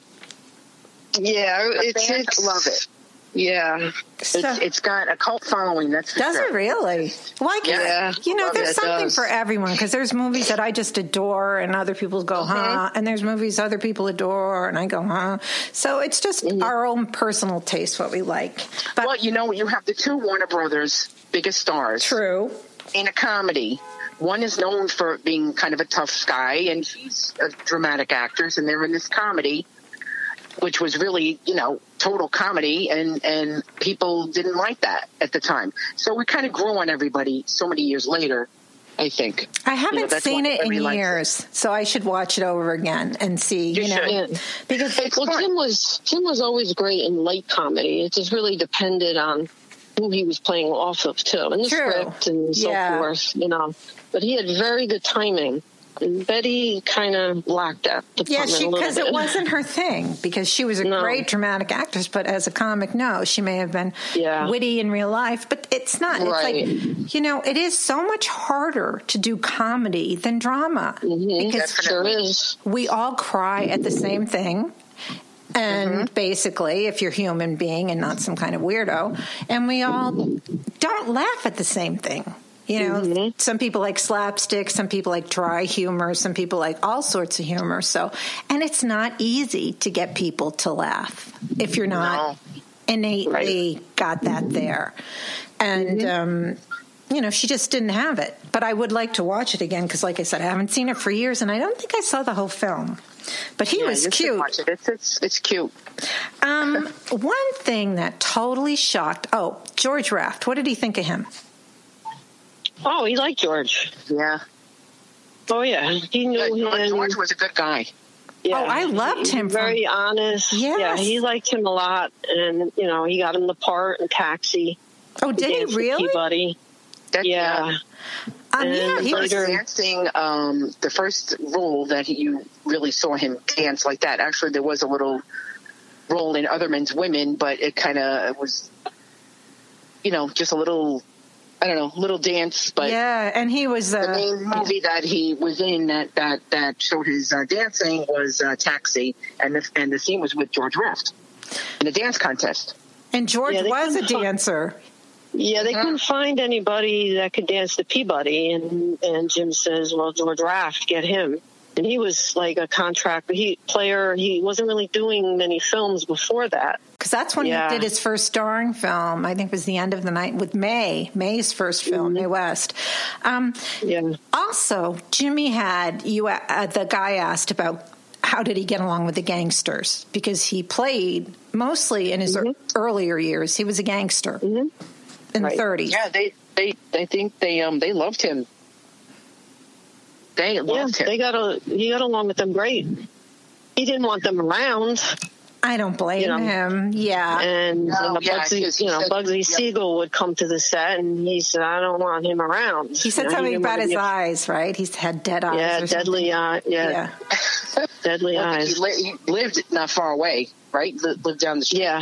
Yeah, The it's, fans it's love it. Yeah. So- It's, it's got a cult following. That's for Does sure. it really? Well, I guess, Yeah. you know, Love there's it, something does. for everyone because there's movies that I just adore and other people go, huh? And there's movies other people adore and I go, huh? So it's just our own personal taste, what we like. But Well, you know, you have the two Warner Brothers biggest stars true. in a comedy. One is known for being kind of a tough guy, and she's a dramatic actress, and they're in this comedy, which was really, you know, total comedy, and, and people didn't like that at the time. So we kind of grew on everybody so many years later, I think. I haven't You know, that's seen why it in everybody likes years, so I should watch it over again and see, you, You know, should. because It's Well, fun. Jim was Jim was always great in light comedy. It just really depended on who he was playing off of too, and the True. script and so Yeah. forth. You know, but he had very good timing. And Betty kind of lacked that yeah, department she a little because bit. it wasn't her thing. Because she was a No. great dramatic actress, but as a comic, no, she may have been Yeah. witty in real life, but it's not. It's Right. like, you know, it is so much harder to do comedy than drama Mhm. because Sure is. we all cry at the same thing. And Mm-hmm. basically, if you're a human being and not some kind of weirdo, and we all don't laugh at the same thing. You know, Mm-hmm. some people like slapstick, some people like dry humor, some people like all sorts of humor. So, and it's not easy to get people to laugh if you're not innately got that there. And, um, you know, she just didn't have it. But I would like to watch it again because, like I said, I haven't seen it for years, and I don't think I saw the whole film. But he Yeah, was you should cute. watch it. It's, it's, it's cute. Um, one thing that totally shocked. Oh, George Raft. What did he think of him? Oh, he liked George. Yeah. Oh yeah, he knew George, him. George was a good guy. Yeah. Oh, I loved He's him. Very from... honest. Yes. Yeah, he liked him a lot. And, you know, he got him the part in Taxi. Oh, did he really? Peabody. That, Yeah. Um, yeah, the he first was dancing. Um, the first role that he, you really saw him dance like that. Actually, there was a little role in Other Men's Women, but it kind of was, you know, just a little, I don't know, little dance. But yeah, and he was uh, the main movie that he was in that that that showed his uh, dancing was uh, Taxi, and the and the scene was with George Raft in a dance contest. And George Yeah, they was a couldn't dancer. Yeah, they Uh-huh. couldn't find anybody that could dance to Peabody. And, and Jim says, well, George Raft, get him. And he was like a contract he, player. He wasn't really doing many films before that. Because that's when Yeah. he did his first starring film. I think it was The End of the Night with May, May's first film, Mm-hmm. Mae West. Um, Yeah. also, Jimmy had, you. Uh, the guy asked about how did he get along with the gangsters? Because he played mostly in his Mm-hmm. er- earlier years. He was a gangster Mm-hmm. in Right. the thirties. Yeah, they they they think they um they loved him. They Yeah, loved him. they got a, he got along with them great. He didn't want them around. I don't blame You know. him. Yeah. And, No, and the yeah, Bugsy, because he you know, said- Bugsy yeah. Siegel would come to the set, and he said, "I don't want him around." He said You know, something didn't about want to his be a- eyes, right? He's had dead eyes. Yeah, or deadly something. eye. Yeah, Yeah. deadly Well, eyes. he, li- he lived not far away, right? Li- lived down the street. Yeah.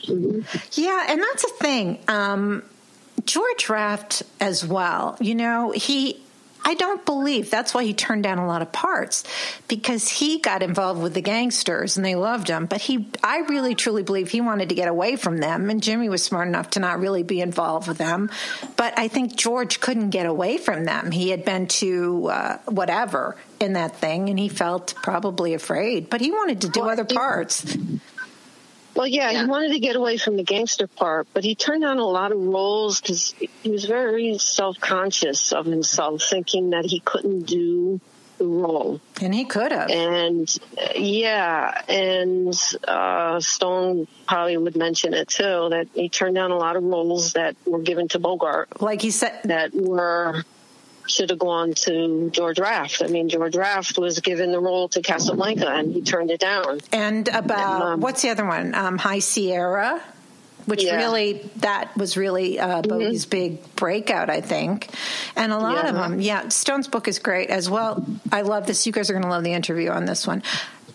Yeah, and that's a thing. Um, George Raft as well. You know, he. I don't believe that's why he turned down a lot of parts, because he got involved with the gangsters and they loved him. But he, I really truly believe he wanted to get away from them. And Jimmy was smart enough to not really be involved with them. But I think George couldn't get away from them. He had been to uh, whatever in that thing, and he felt probably afraid. But he wanted to do Well, other he- parts. Well, yeah, Yeah. he wanted to get away from the gangster part, but he turned down a lot of roles because he was very self-conscious of himself, thinking that he couldn't do the role. And he could have. And uh, yeah, and uh, Stone probably would mention it too, that he turned down a lot of roles that were given to Bogart Like he said, that were should have gone to George Raft. I mean, George Raft was given the role to Casablanca, and he turned it down. and about, Um, what's the other one? Um, High Sierra, which Yeah. really, that was really uh, Bogey's big breakout, I think. And a lot of Yeah. them, yeah, Stone's book is great as well. I love this. You guys are going to love the interview on this one.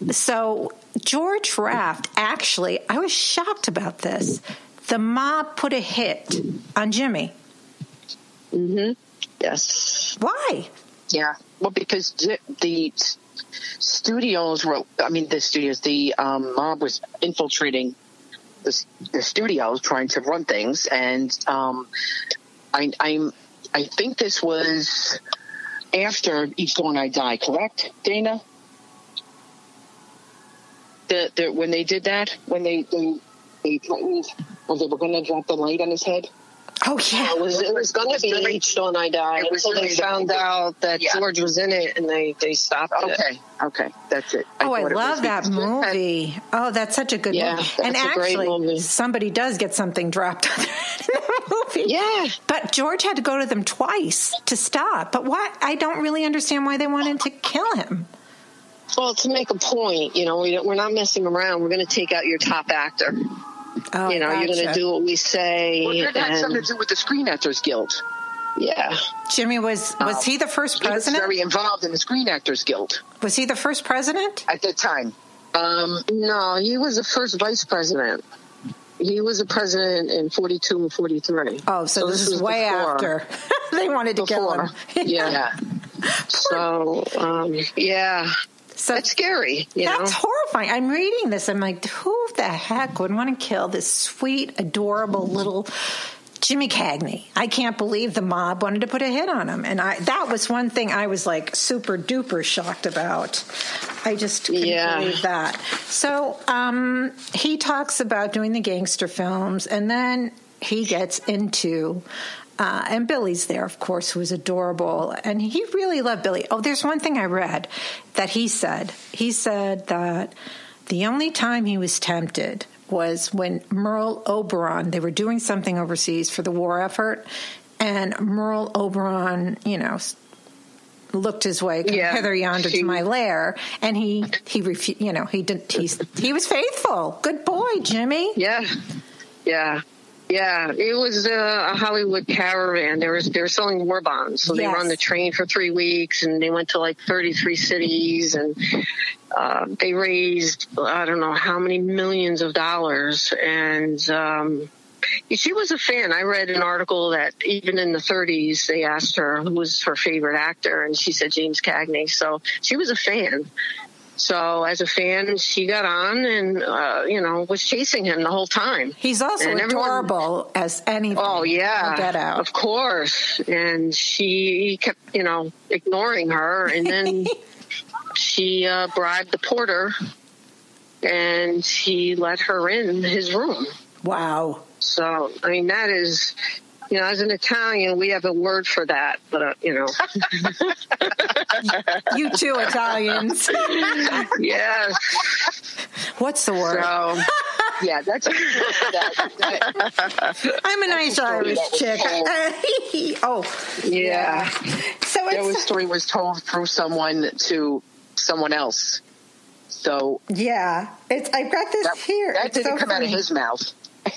So George Raft, actually, I was shocked about this. The mob put a hit on Jimmy. Mm-hmm. Yes. Why? Yeah. Well, because the, the studios were, I mean, the studios, the um, mob was infiltrating the, the studios, trying to run things. And um, I, I'm, I think this was after Each Dawn I Die, correct, Dana? The, the, when they did that, when they, they, they threatened, or they were going to drop the light on his head. Oh, yeah. It was, it was going to be It was Each Dawn I Die it was until they really- found out that Yeah. George was in it, and they, they stopped it. Okay, okay, that's it. Oh, I thought it love was that because- movie. Oh, that's such a good Yeah, movie. that's And a great actually, movie. somebody does get something dropped on their head in the movie. Yeah. But George had to go to them twice to stop. But why? I don't really understand why they wanted to kill him. Well, to make a point, you know, we don't, we're not messing around. We're going to take out your top actor. Oh, you know, you're going to gotcha. do what we say. Well, it had and, something to do with the Screen Actors Guild. yeah. Jimmy was was he the first He was president? very involved in the Screen Actors Guild Was he the first president? at that time. Um, No, he was the first vice president. He was a president in forty-two and forty-three. Oh, so, this, is was way before. after they wanted to kill Before. him. Yeah. yeah. So, um, yeah. So That's scary, you that's know? horrifying. I'm reading this. I'm like, who the heck would want to kill this sweet, adorable little Jimmy Cagney? I can't believe the mob wanted to put a hit on him. And I that was one thing I was like super duper shocked about. I just couldn't Yeah. believe that. So um, he talks about doing the gangster films, and then he gets into Uh, and Billy's there, of course, who is adorable. And he really loved Billy. Oh, there's one thing I read that he said. He said that the only time he was tempted was when Merle Oberon, they were doing something overseas for the war effort, and Merle Oberon, you know, looked his way, Yeah, hither yonder she- to my lair, and he he refu- you know he did he's he was faithful. Good boy, Jimmy. Yeah, yeah, yeah. It was uh, a Hollywood caravan. They were they were selling war bonds, so they Yes. were on the train for three weeks, and they went to like thirty-three cities, and uh, they raised I don't know how many millions of dollars, and. Um, She was a fan. I read an article that even in the thirties, they asked her who was her favorite actor, and she said James Cagney. So she was a fan. So as a fan, she got on and, uh, you know, was chasing him the whole time. He's also And everyone- adorable as anything. Oh, yeah. I'll get out. Of course. And she kept, you know, ignoring her. And then she uh, bribed the porter, and he let her in his room. Wow. So, I mean, that is, you know, as an Italian, we have a word for that, but, uh, you know. You too, Italians. Yeah. What's the word? So, Yeah, that's that, that, I'm a nice Irish chick. Oh, yeah. so that was it's story was told through someone to someone else. So yeah. It's I've got this that, here. that It's didn't so come out of funny. his mouth.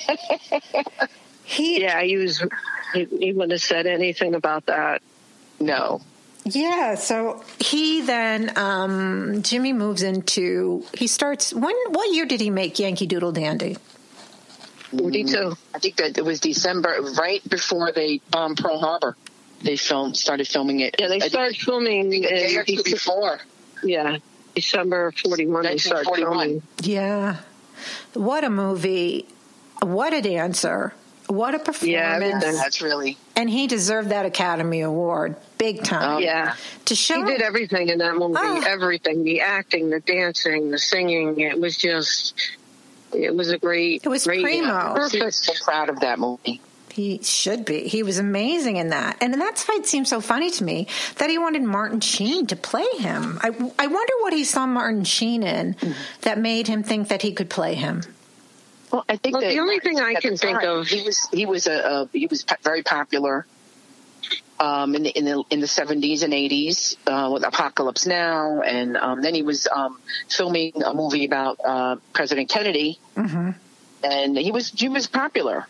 He Yeah, he was, he, he wouldn't have said anything about that. No. Yeah, so he then um, Jimmy moves into he starts when what year did he make Yankee Doodle Dandy? forty-two. I think that it was December, right before they bombed Pearl Harbor. They filmed, started filming it. Yeah, they I think started filming a day or in, two before. yeah, December forty-one they started nineteen forty-one. filming. Yeah. What a movie. What a dancer. What a performance. Yeah, everything. That's really. And he deserved that Academy Award big time. Oh, Yeah. To show He did everything in that movie. Oh. Everything. The acting, the dancing, the singing. It was just, it was a great, It was great, primo. I'm so perfect. proud of that movie. He should be. He was amazing in that. And that's why it seems so funny to me that he wanted Martin Sheen to play him. I, I wonder what he saw Martin Sheen in that made him think that he could play him. Well, I think Well, that the only thing I at the can think time, of- he was he was a, a he was po- very popular um, in the in the in the seventies and eighties uh, with Apocalypse Now, and um, then he was um, filming a movie about uh, President Kennedy, Mm-hmm. and he was he was popular.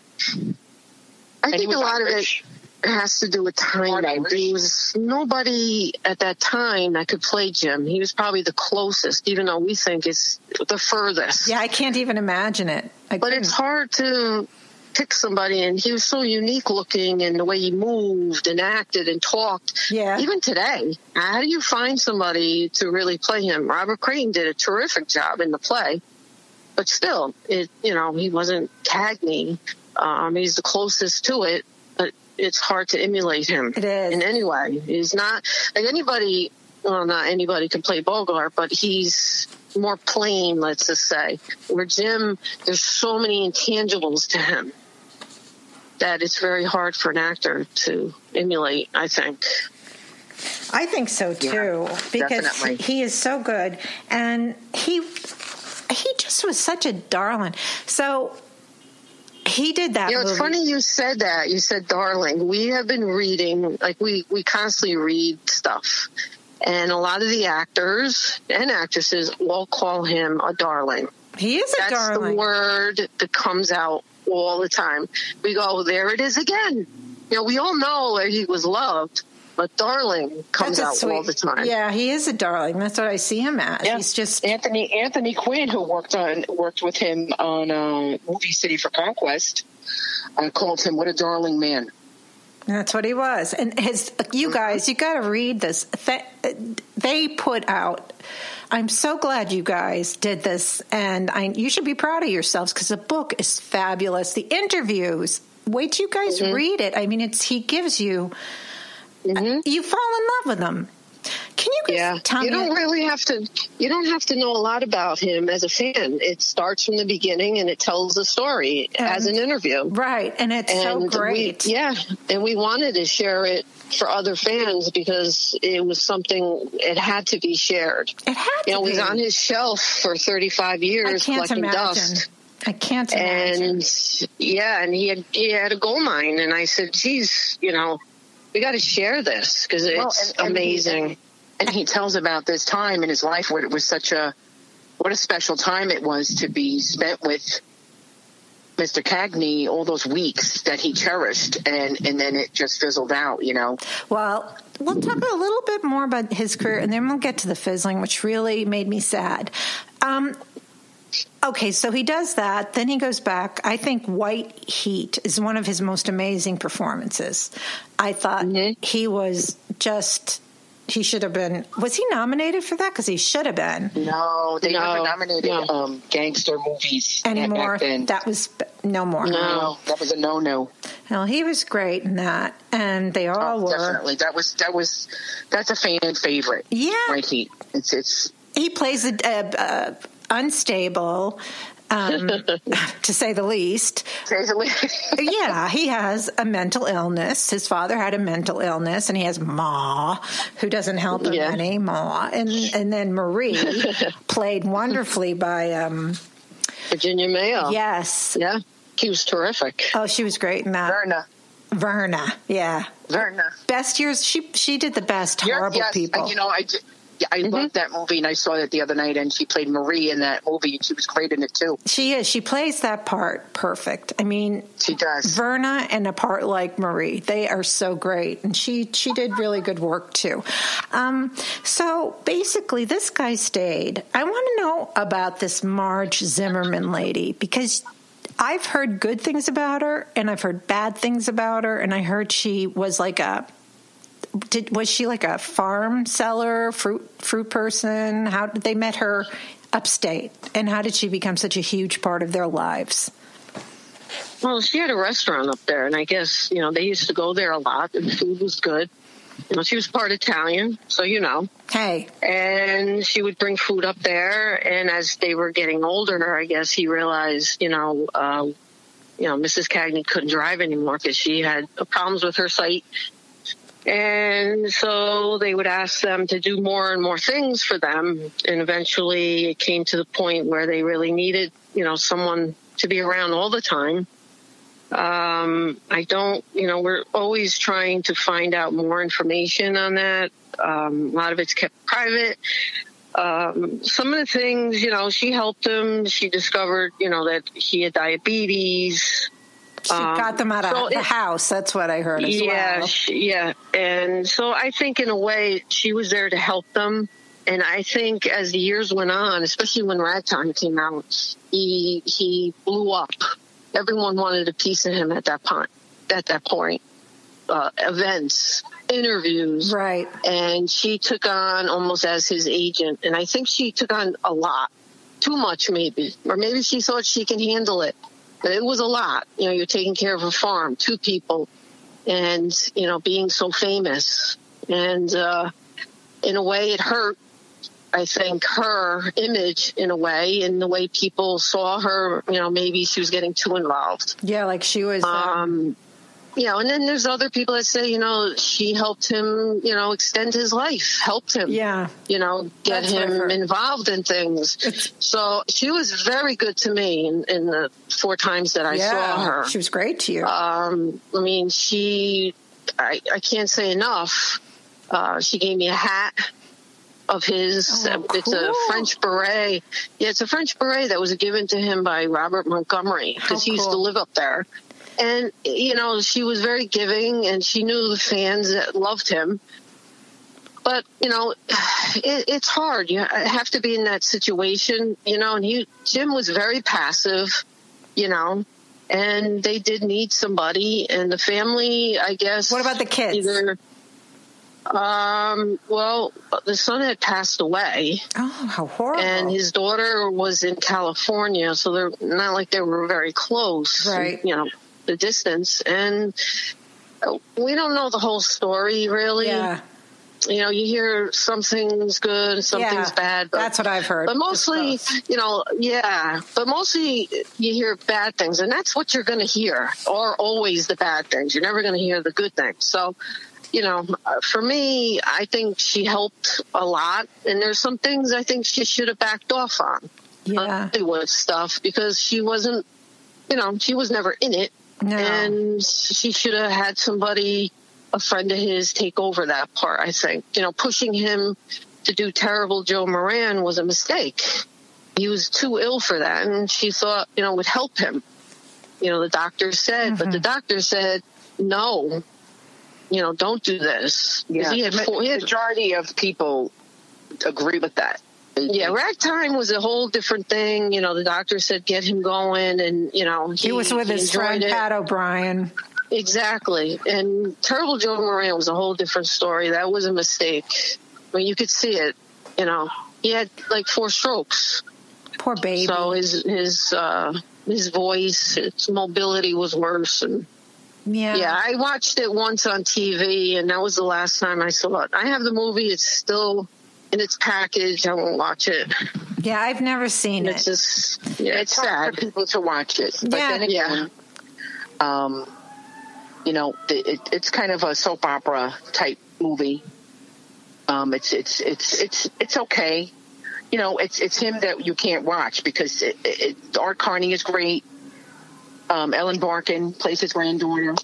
I And he think was a lot Irish. of it has to do with timing. Irish. There was nobody at that time that could play Jim. He was probably the closest, even though we think it's the furthest. Yeah, I can't even imagine it. I But it's couldn't. hard to pick somebody, and he was so unique looking, and the way he moved and acted and talked. Yeah. Even today, how do you find somebody to really play him? Robert Creighton did a terrific job in the play, but still, it you know he wasn't Cagney. Um, he's the closest to it, but it's hard to emulate him. It is. In any way. He's not like anybody. Well, not anybody can play Bogart, but he's more plain, let's just say. Where Jim, there's so many intangibles to him that it's very hard for an actor to emulate, I think. I think so too, Yeah, because definitely. he is so good, and he he just was such a darling. So he did that. You know, it's movie. funny you said that. You said darling. We have been reading, like we, we constantly read stuff. And a lot of the actors and actresses all call him a darling. He is a That's darling. the word that comes out all the time. We go, there it is again. You know, we all know where he was loved, but darling comes That's a out sweet- all the time. Yeah, he is a darling. That's what I see him as. Yeah. He's just Anthony Anthony Quinn, who worked on worked with him on uh, movie City for Conquest, uh, called him "What a darling man." That's what he was. And his, you guys, you got to read this. Th- They put out. I'm so glad you guys did this, and I, you should be proud of yourselves because the book is fabulous. The interviews. Wait till you guys Mm-hmm. read it. I mean, it's he gives you. Mm-hmm. You fall in love with him. Can you guys Yeah, tell you me? don't really have to. You don't have to know a lot about him as a fan. It starts from the beginning and it tells the story as an interview. Right, and it's so And great. We, yeah, and we wanted to share it for other fans because it was something. It had to be shared. It had to You know, it was be. on his shelf for thirty-five years I can't collecting imagine. dust. I can't imagine. And yeah, and he had he had a gold mine, and I said, "Geez, you know, we got to share this because it's well, and, and amazing. He, and he tells about this time in his life where it was such a, what a special time it was to be spent with Mister Cagney, all those weeks that he cherished, and, and then it just fizzled out, you know. Well, we'll talk a little bit more about his career, and then we'll get to the fizzling, which really made me sad. Um, okay, so he does that. Then he goes back. I think White Heat is one of his most amazing performances. I thought mm-hmm. he was just... He should have been. Was he nominated for that? Because he should have been. No, they no, never nominated no. um, gangster movies anymore. Back then. That was no more. No, no, that was a no-no. Well, he was great in that, and they all oh, were. Definitely, that was that was that's a fan favorite. Yeah, White Heat. It's it's. He plays a, a, a unstable. Um, to say the least. Say the least. Yeah, he has a mental illness. His father had a mental illness, and he has Ma, who doesn't help him yeah. any, Ma. And and then Marie, played wonderfully by... Um, Virginia Mayo. Yes. Yeah, she was terrific. Oh, she was great in that. Verna. Verna, yeah. Verna. Best years, she she did the best, Horrible yes, People. You know, I did. Yeah, I mm-hmm. loved that movie, and I saw it the other night, and she played Marie in that movie, and she was great in it, too. She is. She plays that part perfect. I mean... She does. Verna and a part like Marie, they are so great, and she, she did really good work, too. Um, so, basically, this guy stayed. I want to know about this Marge Zimmerman lady, because... I've heard good things about her, and I've heard bad things about her, and I heard she was like a... Did, was she like a farm seller, fruit fruit person? How did they met her upstate, and how did she become such a huge part of their lives? Well, she had a restaurant up there, and I guess you know they used to go there a lot, and the food was good. You know, she was part Italian, so you know. Hey. And she would bring food up there, and as they were getting older, I guess he realized, you know, uh, you know, Missus Cagney couldn't drive anymore because she had problems with her sight. And so they would ask them to do more and more things for them. And eventually it came to the point where they really needed, you know, someone to be around all the time. Um, I don't, you know, we're always trying to find out more information on that. Um, a lot of it's kept private. Um, some of the things, you know, she helped him. She discovered, you know, that he had diabetes. She um, got them out of so the it, house. That's what I heard as yeah, well. She, yeah. And so I think in a way she was there to help them. And I think as the years went on, especially when Ragtime came out, he he blew up. Everyone wanted a piece of him at that point. At that point, uh, events, interviews, right? And she took on almost as his agent. And I think she took on a lot, too much maybe, or maybe she thought she can handle it. But it was a lot. You know, you're taking care of a farm, two people, and, you know, being so famous. And uh, in a way, it hurt, I think, her image in a way, in the way people saw her. You know, maybe she was getting too involved. Yeah, like she was... Um, um You know, and then there's other people that say, you know, she helped him, you know, extend his life, helped him, yeah, you know, get That's him involved in things. It's, so she was very good to me in, in the four times that I yeah, saw her. She was great to you. Um, I mean, she, I, I can't say enough. Uh, she gave me a hat of his. Oh, it's cool. a French beret. Yeah, it's a French beret that was given to him by Robert Montgomery because he cool. used to live up there. And, you know, she was very giving, and she knew the fans that loved him. But, you know, it, it's hard. You have to be in that situation, you know, and he, Jim was very passive, you know, and they did need somebody. And the family, I guess. What about the kids? Either, um, well, the son had passed away. Oh, how horrible. And his daughter was in California, so they're not like they were very close. Right. You know. The distance, and we don't know the whole story really. Yeah. You know, you hear something's good, something's yeah, bad. But, that's what I've heard. But mostly, you know, yeah. But mostly, you hear bad things, and that's what you're going to hear, or always the bad things. You're never going to hear the good things. So, you know, for me, I think she helped a lot, and there's some things I think she should have backed off on. Yeah. Hollywood stuff, because she wasn't, you know, she was never in it. No. And she should have had somebody, a friend of his take over that part, I think. You know, pushing him to do Terrible Joe Moran was a mistake. He was too ill for that, and she thought, you know, it would help him. You know, the doctor said, mm-hmm. but the doctor said, no, you know, don't do this. Yeah, he had the four, he had, majority of people agree with that. Yeah, ragtime was a whole different thing. You know, the doctor said get him going, and, you know, he, he was with he his friend it. Pat O'Brien. Exactly. And Terrible Joe Moran was a whole different story. That was a mistake. I mean, you could see it. You know, he had like four strokes. Poor baby. So his his uh, his voice, his mobility was worse. And yeah, yeah, I watched it once on T V, and that was the last time I saw it. I have the movie. It's still in its package. I won't watch it. Yeah, I've never seen it's it. Just, yeah, it's, it's hard sad. for people to watch it. But yeah, then again, yeah. um, you know, it, it's kind of a soap opera type movie. Um, it's it's it's it's it's okay. You know, it's it's him that you can't watch because it, it, Art Carney is great. Um, Ellen Barkin plays his granddaughter,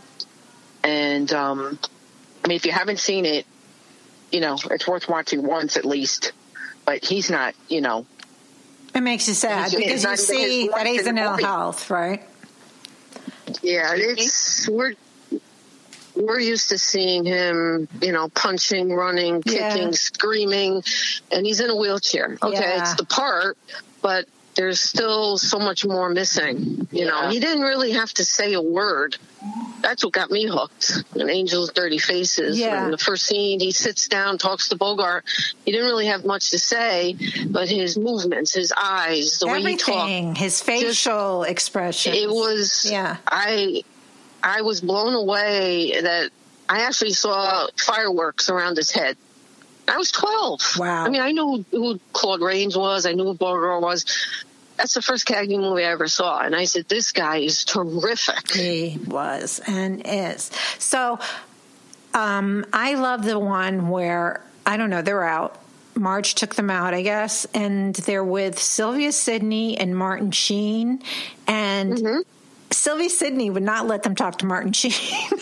and um, I mean, if you haven't seen it, you know, it's worth watching once at least. But he's not, you know. It makes you sad because you see that he's in ill health, right? Yeah, it's we're we're used to seeing him, you know, punching, running, kicking, yeah. screaming, and he's in a wheelchair. Okay, yeah. It's the part, but there's still so much more missing. You yeah. know, he didn't really have to say a word. That's what got me hooked. In Angel's Dirty Faces. Yeah. In the first scene, he sits down, talks to Bogart. He didn't really have much to say, but his movements, his eyes, the Everything, way he talked, his facial just, expression. It was. Yeah. I, I was blown away that I actually saw fireworks around his head. I was twelve. Wow. I mean, I knew who Claude Rains was. I knew who Bogart was. That's the first Cagney movie I ever saw. And I said, this guy is terrific. He was and is. So um, I love the one where, I don't know, they're out. Marge took them out, I guess. And they're with Sylvia Sidney and Martin Sheen. And mm-hmm. Sylvia Sidney would not let them talk to Martin Sheen.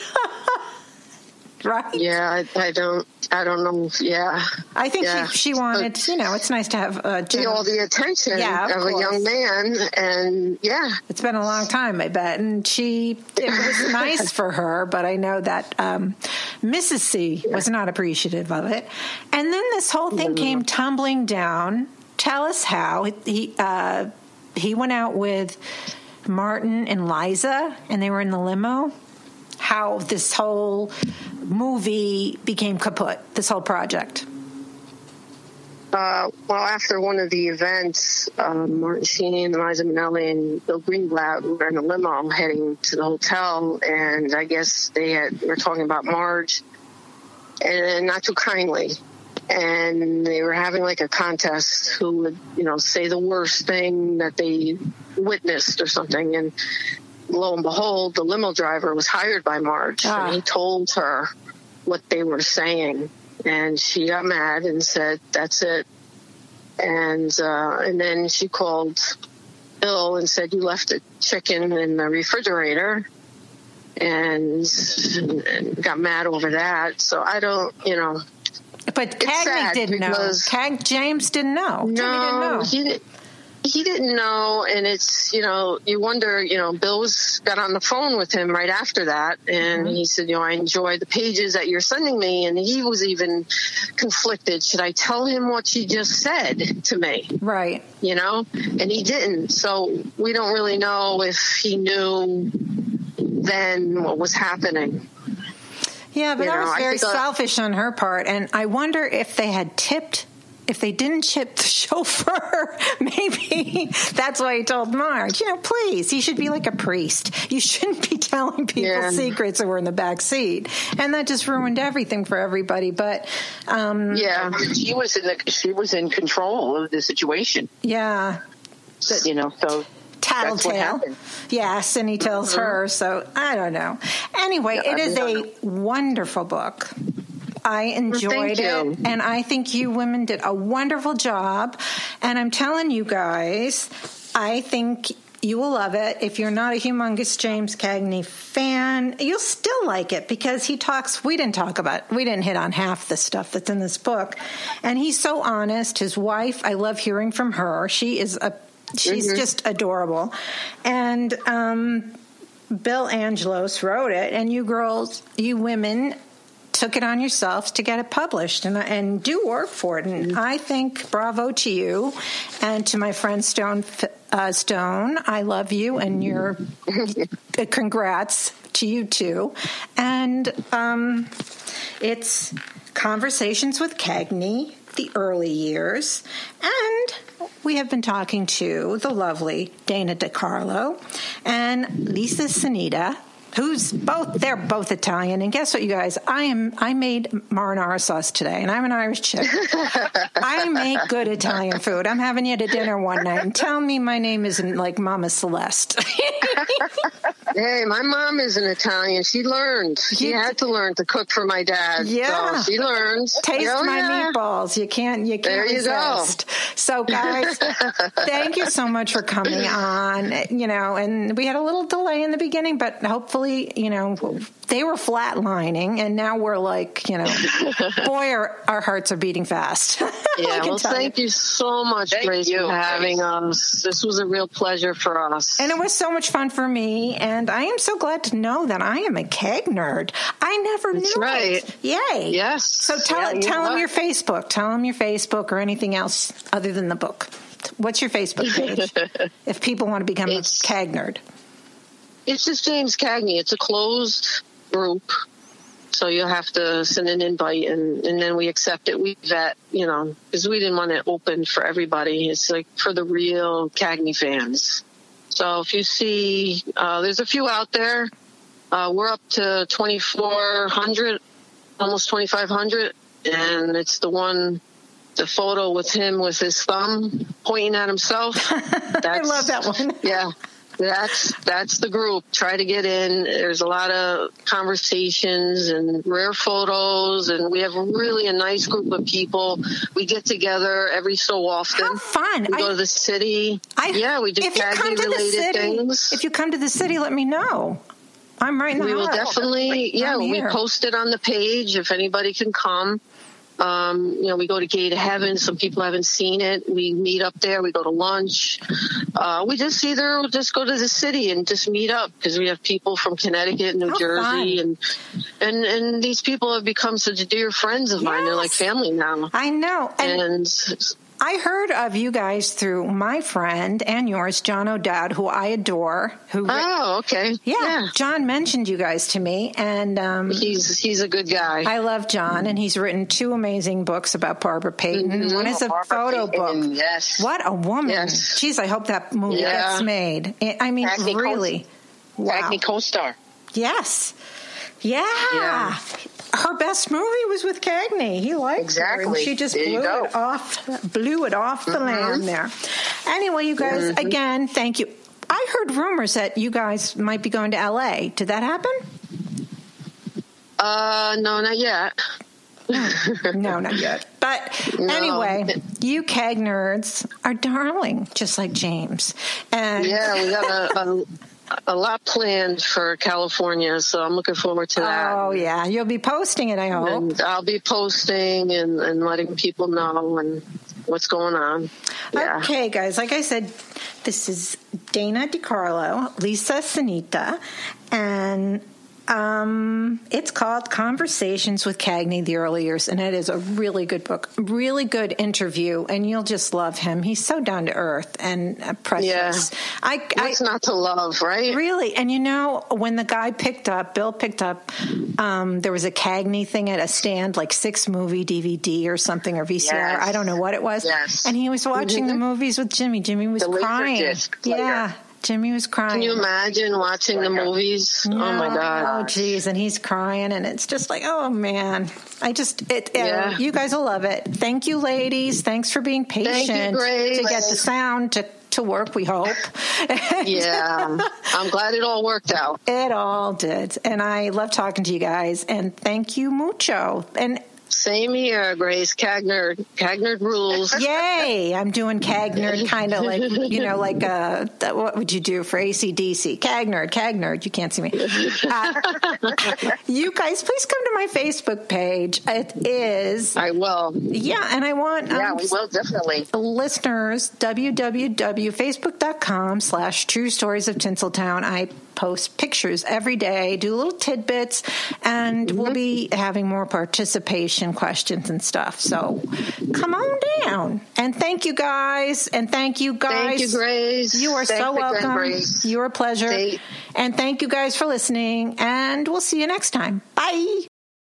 Right? Yeah, I, I don't, I don't know. Yeah, I think yeah. she, she wanted. You know, it's nice to have uh, general, all the attention yeah, of, of a young man, and yeah, it's been a long time, I bet. And she, it was nice for her, but I know that um, Missus C yeah. was not appreciative of it. And then this whole thing mm-hmm. came tumbling down. Tell us how he uh, he went out with Martin and Liza, and they were in the limo. How this whole movie became kaput, this whole project? Uh, well, after one of the events, um, Martin Sheen and Liza Minnelli and Bill Greenblatt were in a limo heading to the hotel, and I guess they had, were talking about Marge, and not too kindly. And they were having like a contest who would, you know, say the worst thing that they witnessed or something, and lo and behold, the limo driver was hired by Marge, ah. and he told her what they were saying, and she got mad and said, "That's it." And uh, and then she called Bill and said, "You left a chicken in the refrigerator," and, and got mad over that. So I don't, you know. But Cagney didn't know. Cag- James didn't know. No, Timmy didn't know. He didn't. He didn't know, and it's, you know, you wonder, you know, Bill was, got on the phone with him right after that, and mm-hmm. he said, you know, I enjoy the pages that you're sending me, and he was even conflicted. Should I tell him what she just said to me? Right. You know, and he didn't, so we don't really know if he knew then what was happening. Yeah, but you that know, was very selfish I, on her part, and I wonder if they had tipped If they didn't chip the chauffeur, maybe that's why he told Marge, you know, please, he should be like a priest. You shouldn't be telling people yeah. secrets that were in the back seat. And that just ruined everything for everybody. But, um, yeah, she was in the, she was in control of the situation. Yeah. But, you know, so tattletale. Yes. And he tells mm-hmm. her. So I don't know. Anyway, yeah, it is a wonderful book. I enjoyed well, it, and I think you women did a wonderful job. And I'm telling you guys, I think You will love it. If you're not a humongous James Cagney fan, you'll still like it because he talks, we didn't talk about, we didn't hit on half the stuff that's in this book. And he's so honest. His wife, I love hearing from her. She is a, she's mm-hmm. just adorable. And um, Bill Angelos wrote it, and you girls, you women took it on yourselves to get it published and and do work for it. And I think bravo to you and to my friend Stone uh, Stone. I love you, and your congrats to you too. And um, it's Conversations with Cagney, the early years, and we have been talking to the lovely Dana DiCarlo and Lisa Sanita, who's both, they're both Italian. And guess what, you guys? I am, I made marinara sauce today, and I'm an Irish chick. I make good Italian food. I'm having you to dinner one night, and tell me my name isn't like Mama Celeste. Hey, my mom is an Italian. She learned. She you, had to learn to cook for my dad. Yeah. So she learned. Taste oh, my yeah. meatballs. You can't, you can't there you resist. Go. So, guys, thank you so much for coming on. You know, and we had a little delay in the beginning, but hopefully, you know, they were flatlining, and now we're like, you know, boy, our, our hearts are beating fast. Yeah, well, thank you. you so much, thank Grace, you. for having us. This was a real pleasure for us. And it was so much fun for me, and I am so glad to know that I am a keg nerd. I never That's knew right. it. Yay. Yes. So tell, yeah, tell them are. your Facebook. Tell them your Facebook or anything else other than the book. What's your Facebook page if people want to become it's, a keg nerd? It's just James Cagney. It's a closed group, so you'll have to send an invite, and, and then we accept it. We vet, you know, because we didn't want it open for everybody. It's like for the real Cagney fans. So if you see, uh, there's a few out there. Uh, we're up to twenty-four hundred, almost twenty-five hundred, and it's the one, the photo with him with his thumb pointing at himself. That's, I love that one. Yeah. That's that's the group. Try to get in. There's a lot of conversations and rare photos, and we have really a nice group of people. We get together every so often. How fun! We I, go to the city. I, yeah, we do Cagney-related things. If you come to the city, let me know. I'm right in the We will heart. definitely. Yeah, we post it on the page if anybody can come. Um, you know, we go to Gate of Heaven. Some people haven't seen it. We meet up there. We go to lunch. Uh, we just either just go to the city and just meet up because we have people from Connecticut, New How Jersey, fun. and and and these people have become such dear friends of yes. mine. They're like family now. I know. And, and I heard of you guys through my friend and yours, John O'Dowd, who I adore. Who oh, okay. Yeah, yeah. John mentioned you guys to me, and um, he's he's a good guy. I love John, and he's written two amazing books about Barbara Payton. Mm-hmm. One is a Barbara photo Payton, book. Yes. What a woman! Yes. Jeez, I hope that movie yeah. gets made. I mean, Cagney really. Co- wow. Cagney co-star. Yes. Yeah. yeah. Her best movie was with Cagney. He likes exactly. her. And she just there blew it off, blew it off the mm-hmm. land there. Anyway, you guys, mm-hmm. again, thank you. I heard rumors that you guys might be going to L A. Did that happen? Uh, no, not yet. No, not yet. But no. anyway, you keg nerds are darling, just like James. And yeah, we got a, a a lot planned for California, so I'm looking forward to that. Oh yeah, you'll be posting it, I hope. And I'll be posting and, and letting people know and what's going on. Yeah. Okay, guys, like I said, this is Dana DiCarlo, Lisa Sanita, and Um, it's called Conversations with Cagney, the Early Years, and it is a really good book, really good interview, and you'll just love him. He's so down to earth and uh, precious. Yeah. I, What's I, not to love, right? Really. And you know, when the guy picked up, Bill picked up, um, there was a Cagney thing at a stand, like six movie D V D or something, or V C R. Yes. I don't know what it was. Yes. And he was watching Mm-hmm. the movies with Jimmy. Jimmy was The crying. Laserdisc player. Yeah. Jimmy was crying. Can you imagine watching the movies? No. Oh, my God. Oh, geez. And he's crying, and it's just like, oh, man. I just, it. Yeah. Uh, you guys will love it. Thank you, ladies. Thanks for being patient Thank you, Grace. to get the sound to, to work, we hope. Yeah. I'm glad it all worked out. It all did. And I love talking to you guys. And thank you mucho. And Same here, Grace. Cagnard. Cagnard rules. Yay! I'm doing Cagnard, kind of like, you know, like, uh, what would you do for A C D C? Cagnard, Cagnard. You can't see me. Uh, you guys, please come to my Facebook page. It is. I will. Yeah, and I want. Um, Yeah, we will, definitely. Listeners, www.facebook.com slash true stories of Tinseltown. I post pictures every day, do little tidbits, and mm-hmm. we'll be having more participation questions and stuff. So come on down. And thank you guys. And thank you guys. Thank you, Grace. You are Thanks so again, welcome. Grace. You're a pleasure. Thank- and thank you guys for listening. And we'll see you next time. Bye.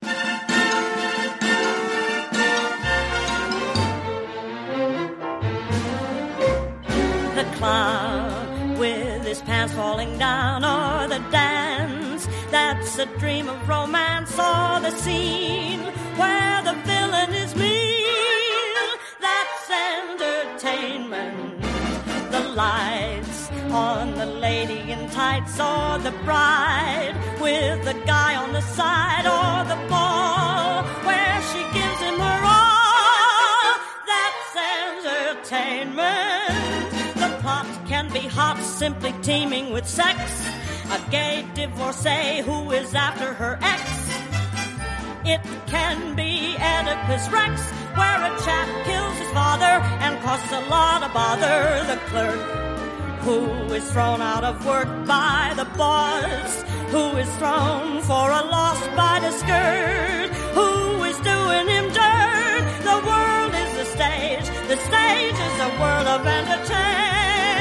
The clown with his pants falling down, or the dance that's a dream of romance, or the scene where the villain is mean, that's entertainment. The lights on the lady in tights, or the bride with the guy on the side, or the ball where she gives him her all, that's entertainment. The plot can be hot, simply teeming with sex. A gay divorcee who is after her ex. It can be Oedipus Rex, where a chap kills his father and causes a lot of bother. The clerk who is thrown out of work by the boss, who is thrown for a loss by the skirt, who is doing him dirt. The world is the stage, the stage is a world of entertainment.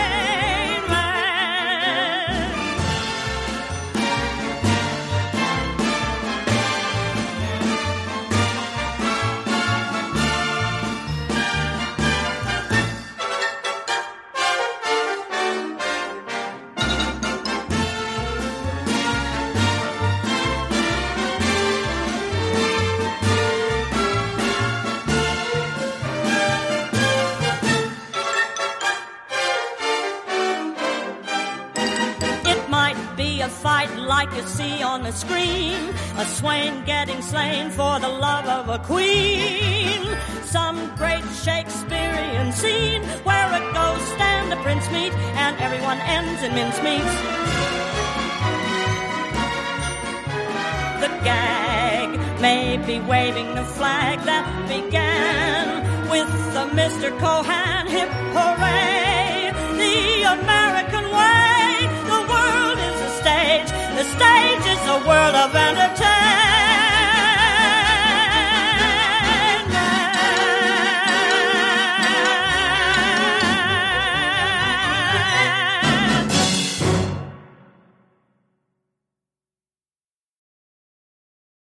Fight like you see on the screen, a swain getting slain for the love of a queen. Some great Shakespearean scene where a ghost and a prince meet and everyone ends in mincemeat. The gag may be waving the flag that began with the Mister Cohan, hip hooray, the American way. The world is a stage, the stage is a world of entertainment.